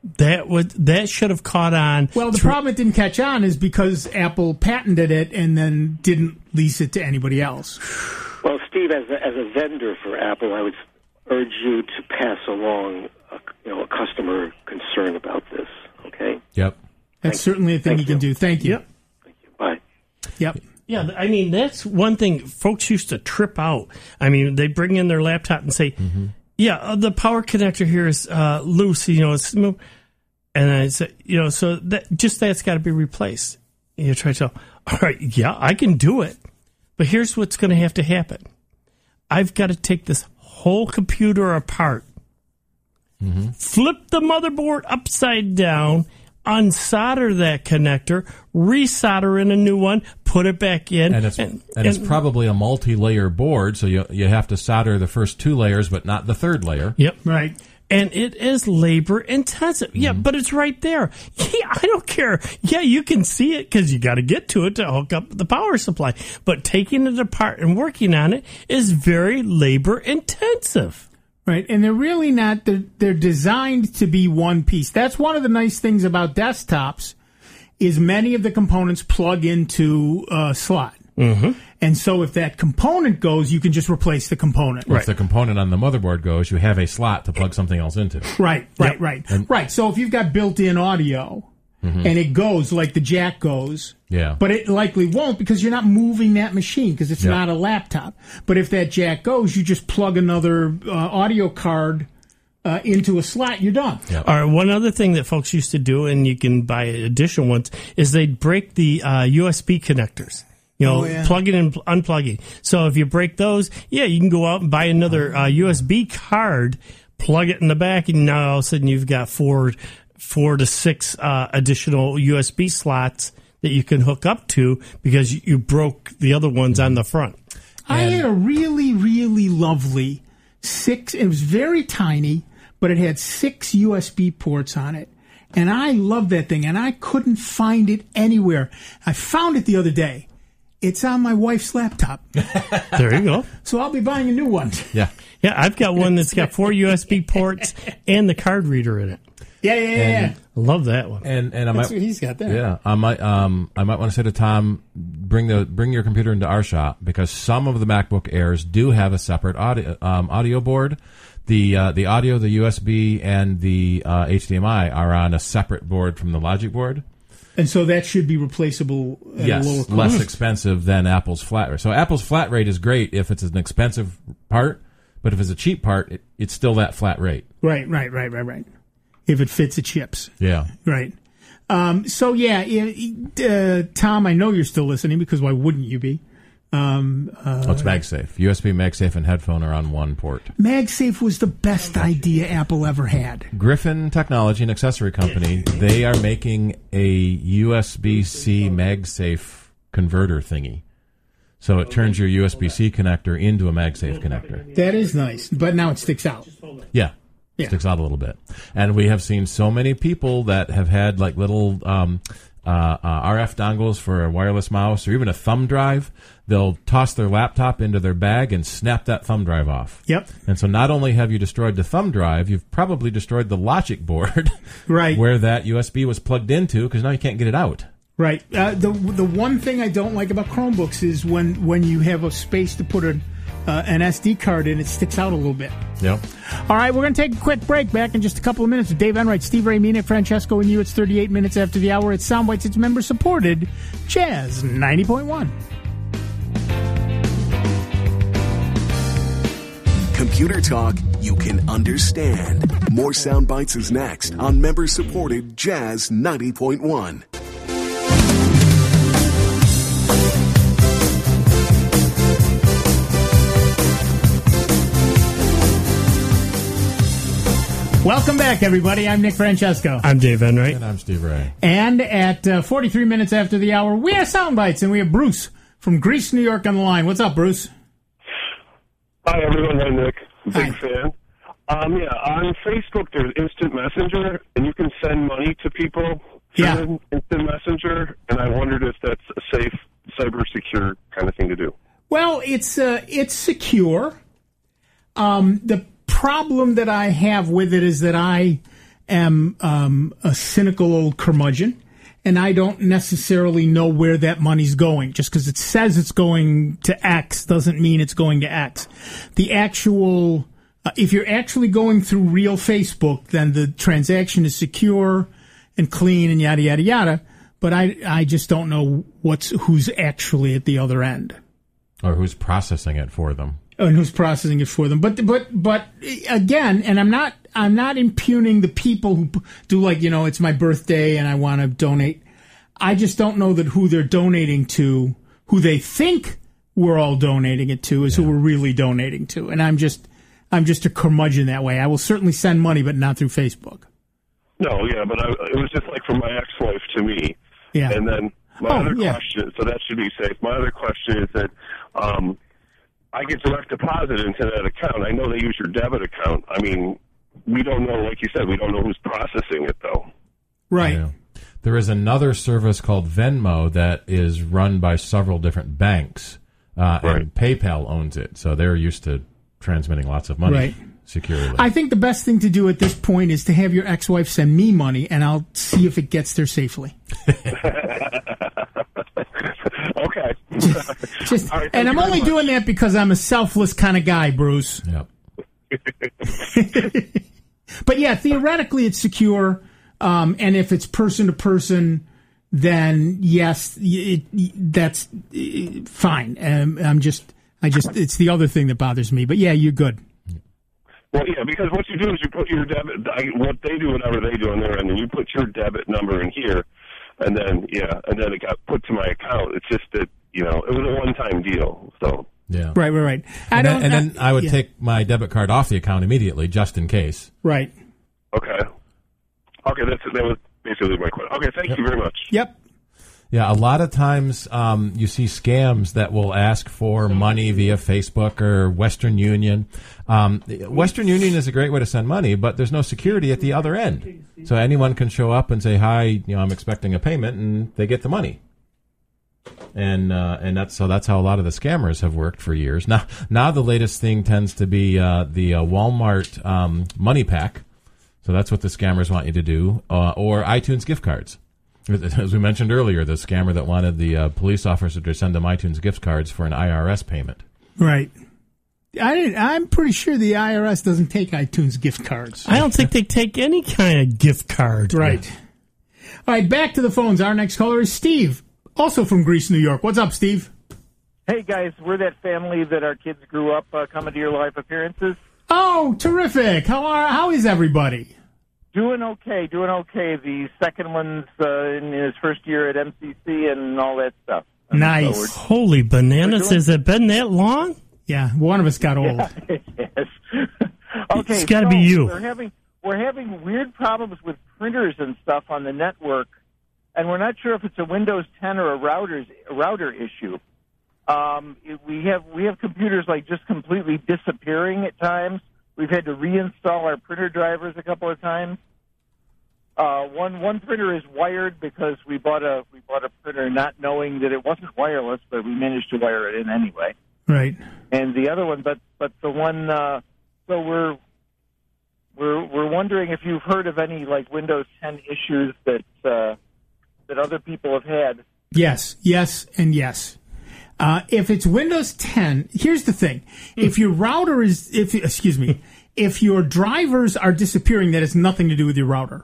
That should have caught on. Well, the problem it didn't catch on is because Apple patented it and then didn't lease it to anybody else. Well, Steve, as a vendor for Apple, I would urge you to pass along a customer concern about this. Okay. Yep. That's certainly a thing you can do. Thank you. Yep. Thank you. Bye. Yep. Yeah, I mean, that's one thing folks used to trip out. I mean, they bring in their laptop and say, the power connector here is loose, it's smooth. And I say, so that's got to be replaced. And you try to tell, all right, I can do it. But here's what's going to have to happen. I've got to take this whole computer apart, flip the motherboard upside down, unsolder that connector, resolder in a new one, put it back in. And it's probably a multi-layer board, so you have to solder the first 2 layers, but not the 3rd layer. Yep. Right. And it is labor intensive. Yeah, but it's right there. Yeah, I don't care. Yeah, you can see it because you got to get to it to hook up the power supply. But taking it apart and working on it is very labor intensive. Right, and they're really not. They're designed to be one piece. That's one of the nice things about desktops, is many of the components plug into a slot. Mm-hmm. And so if that component goes, you can just replace the component. If the component on the motherboard goes, you have a slot to plug something else into. Right. Right. So if you've got built-in audio and it goes like the jack goes, but it likely won't because you're not moving that machine because it's not a laptop. But if that jack goes, you just plug another audio card into a slot, you're done. Yep. All right, one other thing that folks used to do, and you can buy additional ones, is they'd break the USB connectors. Plugging and unplugging. So if you break those, you can go out and buy another USB card, plug it in the back, and now all of a sudden you've got four to six additional USB slots that you can hook up to because you broke the other ones on the front. I had a really, really lovely it was very tiny, but it had 6 USB ports on it. And I loved that thing, and I couldn't find it anywhere. I found it the other day. It's on my wife's laptop. There you go. So I'll be buying a new one. Yeah, I've got one that's got 4 USB ports and the card reader in it. Yeah. I love that one. And that's what he's got there. Yeah, I might want to say to Tom, bring your computer into our shop because some of the MacBook Airs do have a separate audio board. The audio, the USB, and the HDMI are on a separate board from the Logic board. And so that should be replaceable at a lower cost. Less expensive than Apple's flat rate. So Apple's flat rate is great if it's an expensive part, but if it's a cheap part, it's still that flat rate. Right. If it fits the chips. Yeah. Right. Tom, I know you're still listening because why wouldn't you be? It's MagSafe. USB, MagSafe, and headphone are on one port. MagSafe was the best idea Apple ever had. Griffin Technology, an accessory company, they are making a USB-C MagSafe converter thingy. So it turns your USB-C connector into a MagSafe connector. That is nice, but now it sticks out. Yeah. Sticks out a little bit. And we have seen so many people that have had like little RF dongles for a wireless mouse or even a thumb drive. They'll toss their laptop into their bag and snap that thumb drive off. Yep. And so not only have you destroyed the thumb drive, you've probably destroyed the Logic board where that USB was plugged into because now you can't get it out. Right. The one thing I don't like about Chromebooks is when you have a space to put an SD card in, it sticks out a little bit. Yep. All right, we're going to take a quick break. Back in just a couple of minutes with Dave Enright, Steve Ray, me, Nick Francesco, and you. It's 38 minutes after the hour. It's Soundbites. It's member-supported Jazz 90.1. Computer talk you can understand. More Soundbites is next on member-supported Jazz 90.1. Welcome back, everybody. I'm Nick Francesco. I'm Dave Enright. And I'm Steve Ray. And at 43 minutes after the hour, we are Soundbites, and we have Bruce from Greece, New York on the line. What's up, Bruce? Hi, everyone. Hi, Nick. Big fan. On Facebook, there's Instant Messenger, and you can send money to people through Instant Messenger, and I wondered if that's a safe, cyber-secure kind of thing to do. Well, it's secure. The problem that I have with it is that I am a cynical old curmudgeon, and I don't necessarily know where that money's going. Just because it says it's going to X doesn't mean it's going to X. The actual, if you're actually going through real Facebook, then the transaction is secure and clean and yada, yada, yada. But I just don't know who's actually at the other end. Or who's processing it for them. And who's processing it for them. But again, and I'm not impugning the people who do, like, it's my birthday and I want to donate. I just don't know that who they're donating to, who they think we're all donating it to, is who we're really donating to. And I'm just a curmudgeon that way. I will certainly send money, but not through Facebook. No, yeah, but it was just like from my ex-wife to me. Yeah. And then my other question, so that should be safe. My other question is that I get direct deposit into that account. I know they use your debit account. I mean, we don't know, like you said, we don't know who's processing it, though. Right. Yeah. There is another service called Venmo that is run by several different banks, and PayPal owns it, so they're used to transmitting lots of money. Right. securely. I think the best thing to do at this point is to have your ex-wife send me money, and I'll see if it gets there safely. Okay. Just, All right, and I'm thank you only very doing that because I'm a selfless kind of guy, Bruce. Yep. But yeah, theoretically it's secure, and if it's person to person, then yes, that's fine. It's the other thing that bothers me. But yeah, you're good. Well, yeah, because what you do is you put your debit, what they do, whatever they do on their end, and you put your debit number in here, and then it got put to my account. It's just that, it was a one-time deal, so. Yeah. Right. And then I would take my debit card off the account immediately, just in case. Right. Okay, that was basically my question. Okay, thank you very much. Yep. Yeah, a lot of times you see scams that will ask for money via Facebook or Western Union. Western Union is a great way to send money, but there's no security at the other end. So anyone can show up and say, hi, I'm expecting a payment, and they get the money. And that's how a lot of the scammers have worked for years. Now the latest thing tends to be the Walmart money pack. So that's what the scammers want you to do, or iTunes gift cards. As we mentioned earlier, the scammer that wanted the police officer to send them iTunes gift cards for an IRS payment. Right. I'm pretty sure the IRS doesn't take iTunes gift cards. I don't think they take any kind of gift card. Right. All right, back to the phones. Our next caller is Steve, also from Greece, New York. What's up, Steve? Hey, guys. We're that family that our kids grew up coming to your live appearances. Oh, terrific. How is everybody? Doing okay. The second one's in his first year at MCC and all that stuff. Nice. So Holy bananas. Has it been that long? Yeah, one of us got old. Yeah, yes. Okay, it's got to be you. We're having weird problems with printers and stuff on the network, and we're not sure if it's a Windows 10 or a router issue. We have computers like just completely disappearing at times. We've had to reinstall our printer drivers a couple of times. One printer is wired because we bought a printer not knowing that it wasn't wireless, but we managed to wire it in anyway. Right. And the other one, but the one, so we're wondering if you've heard of any like Windows 10 issues that other people have had. Yes, and yes. If it's Windows 10, here's the thing: if your router if your drivers are disappearing, that has nothing to do with your router.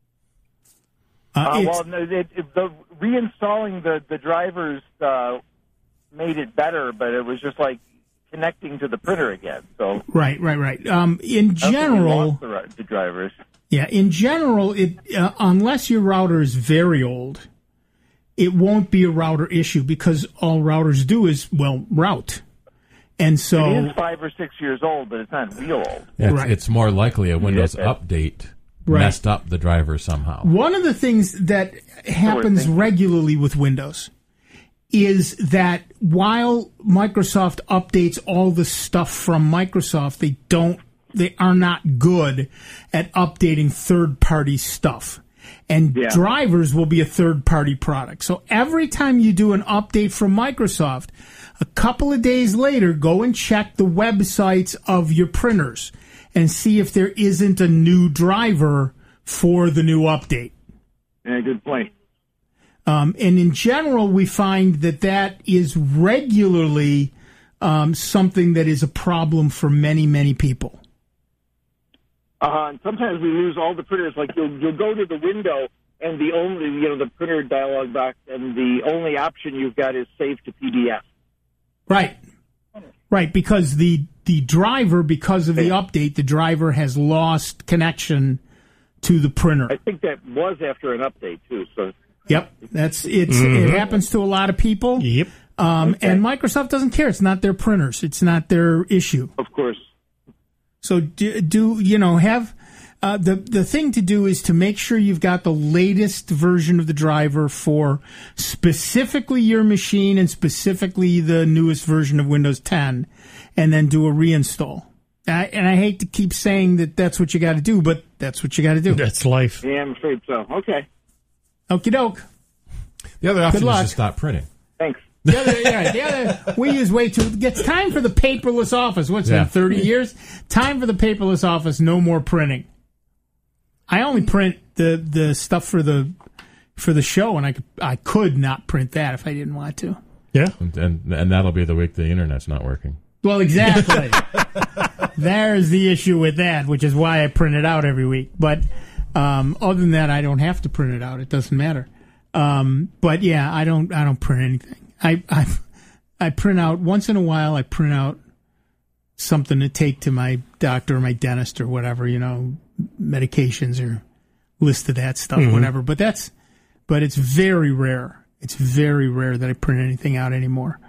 The reinstalling the drivers made it better, but it was just like connecting to the printer again. So right. In general, the drivers. Yeah, in general, unless your router is very old, it won't be a router issue because all routers do is route. And so it is 5 or 6 years old, but it's not real old. It's more likely a Windows update messed up the driver somehow. One of the things that happens regularly with Windows is that while Microsoft updates all the stuff from Microsoft, they are not good at updating third-party stuff. And drivers will be a third-party product. So every time you do an update from Microsoft, a couple of days later, go and check the websites of your printers and see if there isn't a new driver for the new update. Yeah, good point. And in general, we find that is regularly something that is a problem for many, many people. And sometimes we lose all the printers. Like you'll go to the window and the only, the printer dialog box, and the only option you've got is save to PDF. Right, because the driver, because of the update, the driver has lost connection to the printer. I think that was after an update too. So. Yep, it happens to a lot of people. Yep. And Microsoft doesn't care. It's not their printers. It's not their issue. Of course. So have the thing to do is to make sure you've got the latest version of the driver for specifically your machine and specifically the newest version of Windows 10, and then do a reinstall. And I hate to keep saying that's what you got to do, but that's what you got to do. That's life. Yeah, I'm afraid so. Okay. Okie doke. The other option is to stop printing. Thanks. We use way too. It's time for the paperless office. What's that? 30 years. Time for the paperless office. No more printing. I only print the stuff for the show, and I could not print that if I didn't want to. Yeah, and that'll be the week the internet's not working. Well, exactly. There's the issue with that, which is why I print it out every week. But other than that, I don't have to print it out. It doesn't matter. But yeah, I don't print anything. I print out once in a while. I print out something to take to my doctor or my dentist or whatever, medications or list of that stuff, whatever. But it's very rare. It's very rare that I print anything out anymore.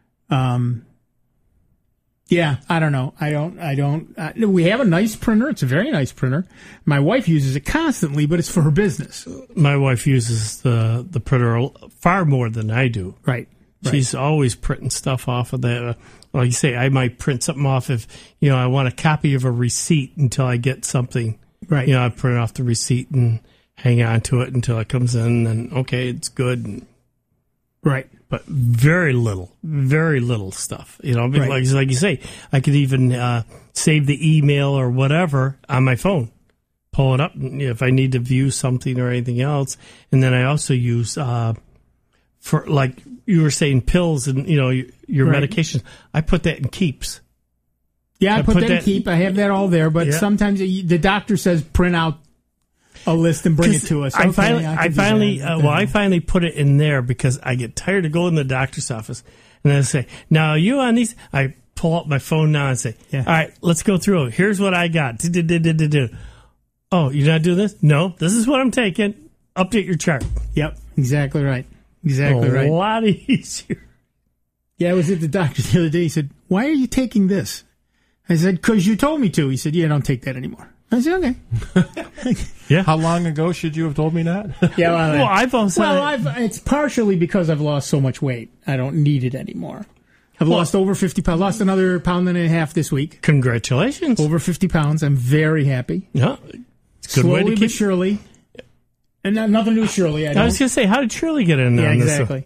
Yeah, I don't know. I don't. We have a nice printer. It's a very nice printer. My wife uses it constantly, but it's for her business. My wife uses the printer far more than I do. Right. She's always printing stuff off of that. Like you say, I might print something off if, I want a copy of a receipt until I get something. Right. I print off the receipt and hang on to it until it comes in, and okay, it's good. Right. But very little stuff. Right. Like you say, I could even save the email or whatever on my phone, pull it up if I need to view something or anything else. And then I also use for, like you were saying, pills and your medications. I put that in Keeps. Yeah, I put that in Keep. I have that all there. But sometimes the doctor says print out a list and bring it to us. I finally put it in there because I get tired of going to the doctor's office and I say, "Now you on these?" I pull up my phone now and say, "All right, let's go through. Here's what I got." Oh, you're not doing this? No, this is what I'm taking. Update your chart. Yep, exactly right. Exactly right. A lot easier. Yeah, I was at the doctor the other day. He said, "Why are you taking this?" I said, "Because you told me to." He said, "Yeah, don't take that anymore." I said, "Okay." Yeah. How long ago should you have told me that? Yeah. It's partially because I've lost so much weight. I don't need it anymore. I've lost over 50 pounds. Lost another 1.5 pounds this week. Congratulations. Over 50 pounds. I'm very happy. Yeah. It's a good way to keep... but surely. And nothing to do with Shirley. I was going to say, how did Shirley get in there? Yeah, exactly.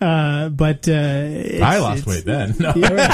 I lost weight then. No.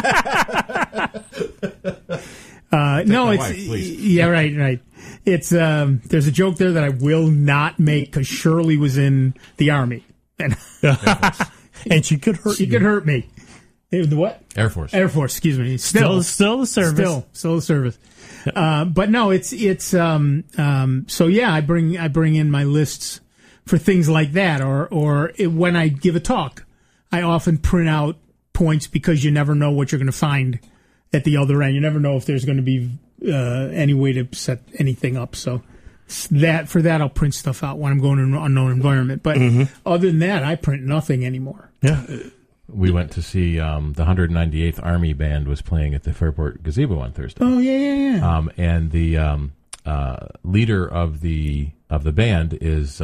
Right. It's there's a joke there that I will not make because Shirley was in the Army, and she could hurt. She could hurt me. The what? Air Force. Excuse me. Still the service. Still the service. But no, it's so yeah. I bring in my lists for things like that, or when I give a talk, I often print out points because you never know what you're going to find at the other end. You never know if there's going to be any way to set anything up. So for that, I'll print stuff out when I'm going to an unknown environment. But other than that, I print nothing anymore. Yeah. We went to see the 198th Army Band was playing at the Fairport Gazebo on Thursday. Oh yeah. And the leader of the band is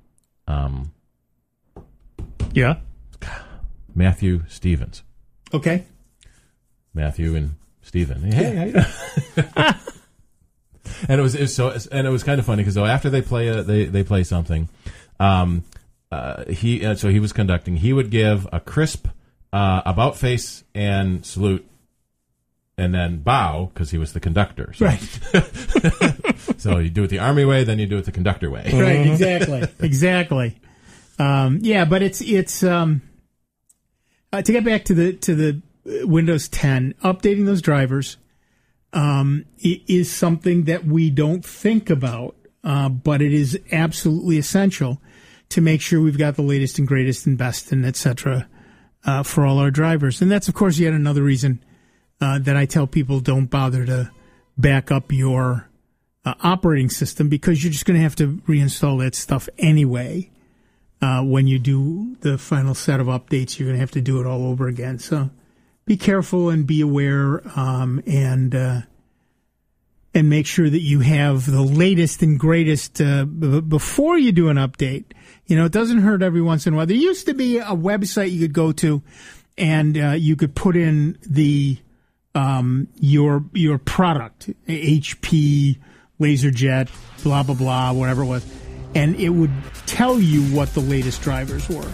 Matthew Stevens. Okay. Matthew and Stephen. Hey, and it was kind of funny because after they play something, he was conducting. He would give a crisp about face and salute, and then bow because he was the conductor. So. Right. So you do it the Army way, then you do it the conductor way. Right. Exactly. But it's to get back to the Windows 10, updating those drivers is something that we don't think about, but it is absolutely essential to make sure we've got the latest and greatest and best and et cetera for all our drivers. And that's, of course, yet another reason that I tell people don't bother to back up your operating system because you're just going to have to reinstall that stuff anyway. When you do the final set of updates, you're going to have to do it all over again. So be careful and be aware, and make sure that you have the latest and greatest before you do an update. It doesn't hurt every once in a while. There used to be a website you could go to, and you could put in the your product, HP, LaserJet, blah blah blah, whatever it was, and it would tell you what the latest drivers were.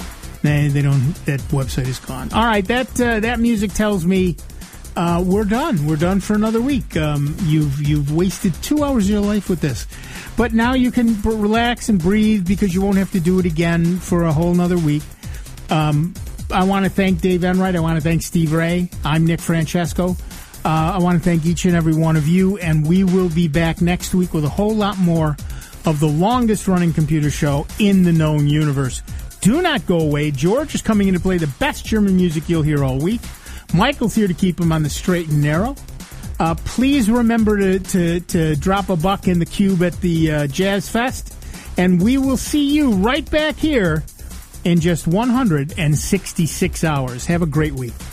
They don't. That website is gone. All right, that music tells me we're done. We're done for another week. You've wasted 2 hours of your life with this, but now you can relax and breathe because you won't have to do it again for a whole nother week. I want to thank Dave Enright. I want to thank Steve Ray. I'm Nick Francesco. I want to thank each and every one of you, and we will be back next week with a whole lot more of the longest-running computer show in the known universe. Do not go away. George is coming in to play the best German music you'll hear all week. Michael's here to keep him on the straight and narrow. Please remember to drop a buck in the cube at the Jazz Fest, and we will see you right back here in just 166 hours. Have a great week.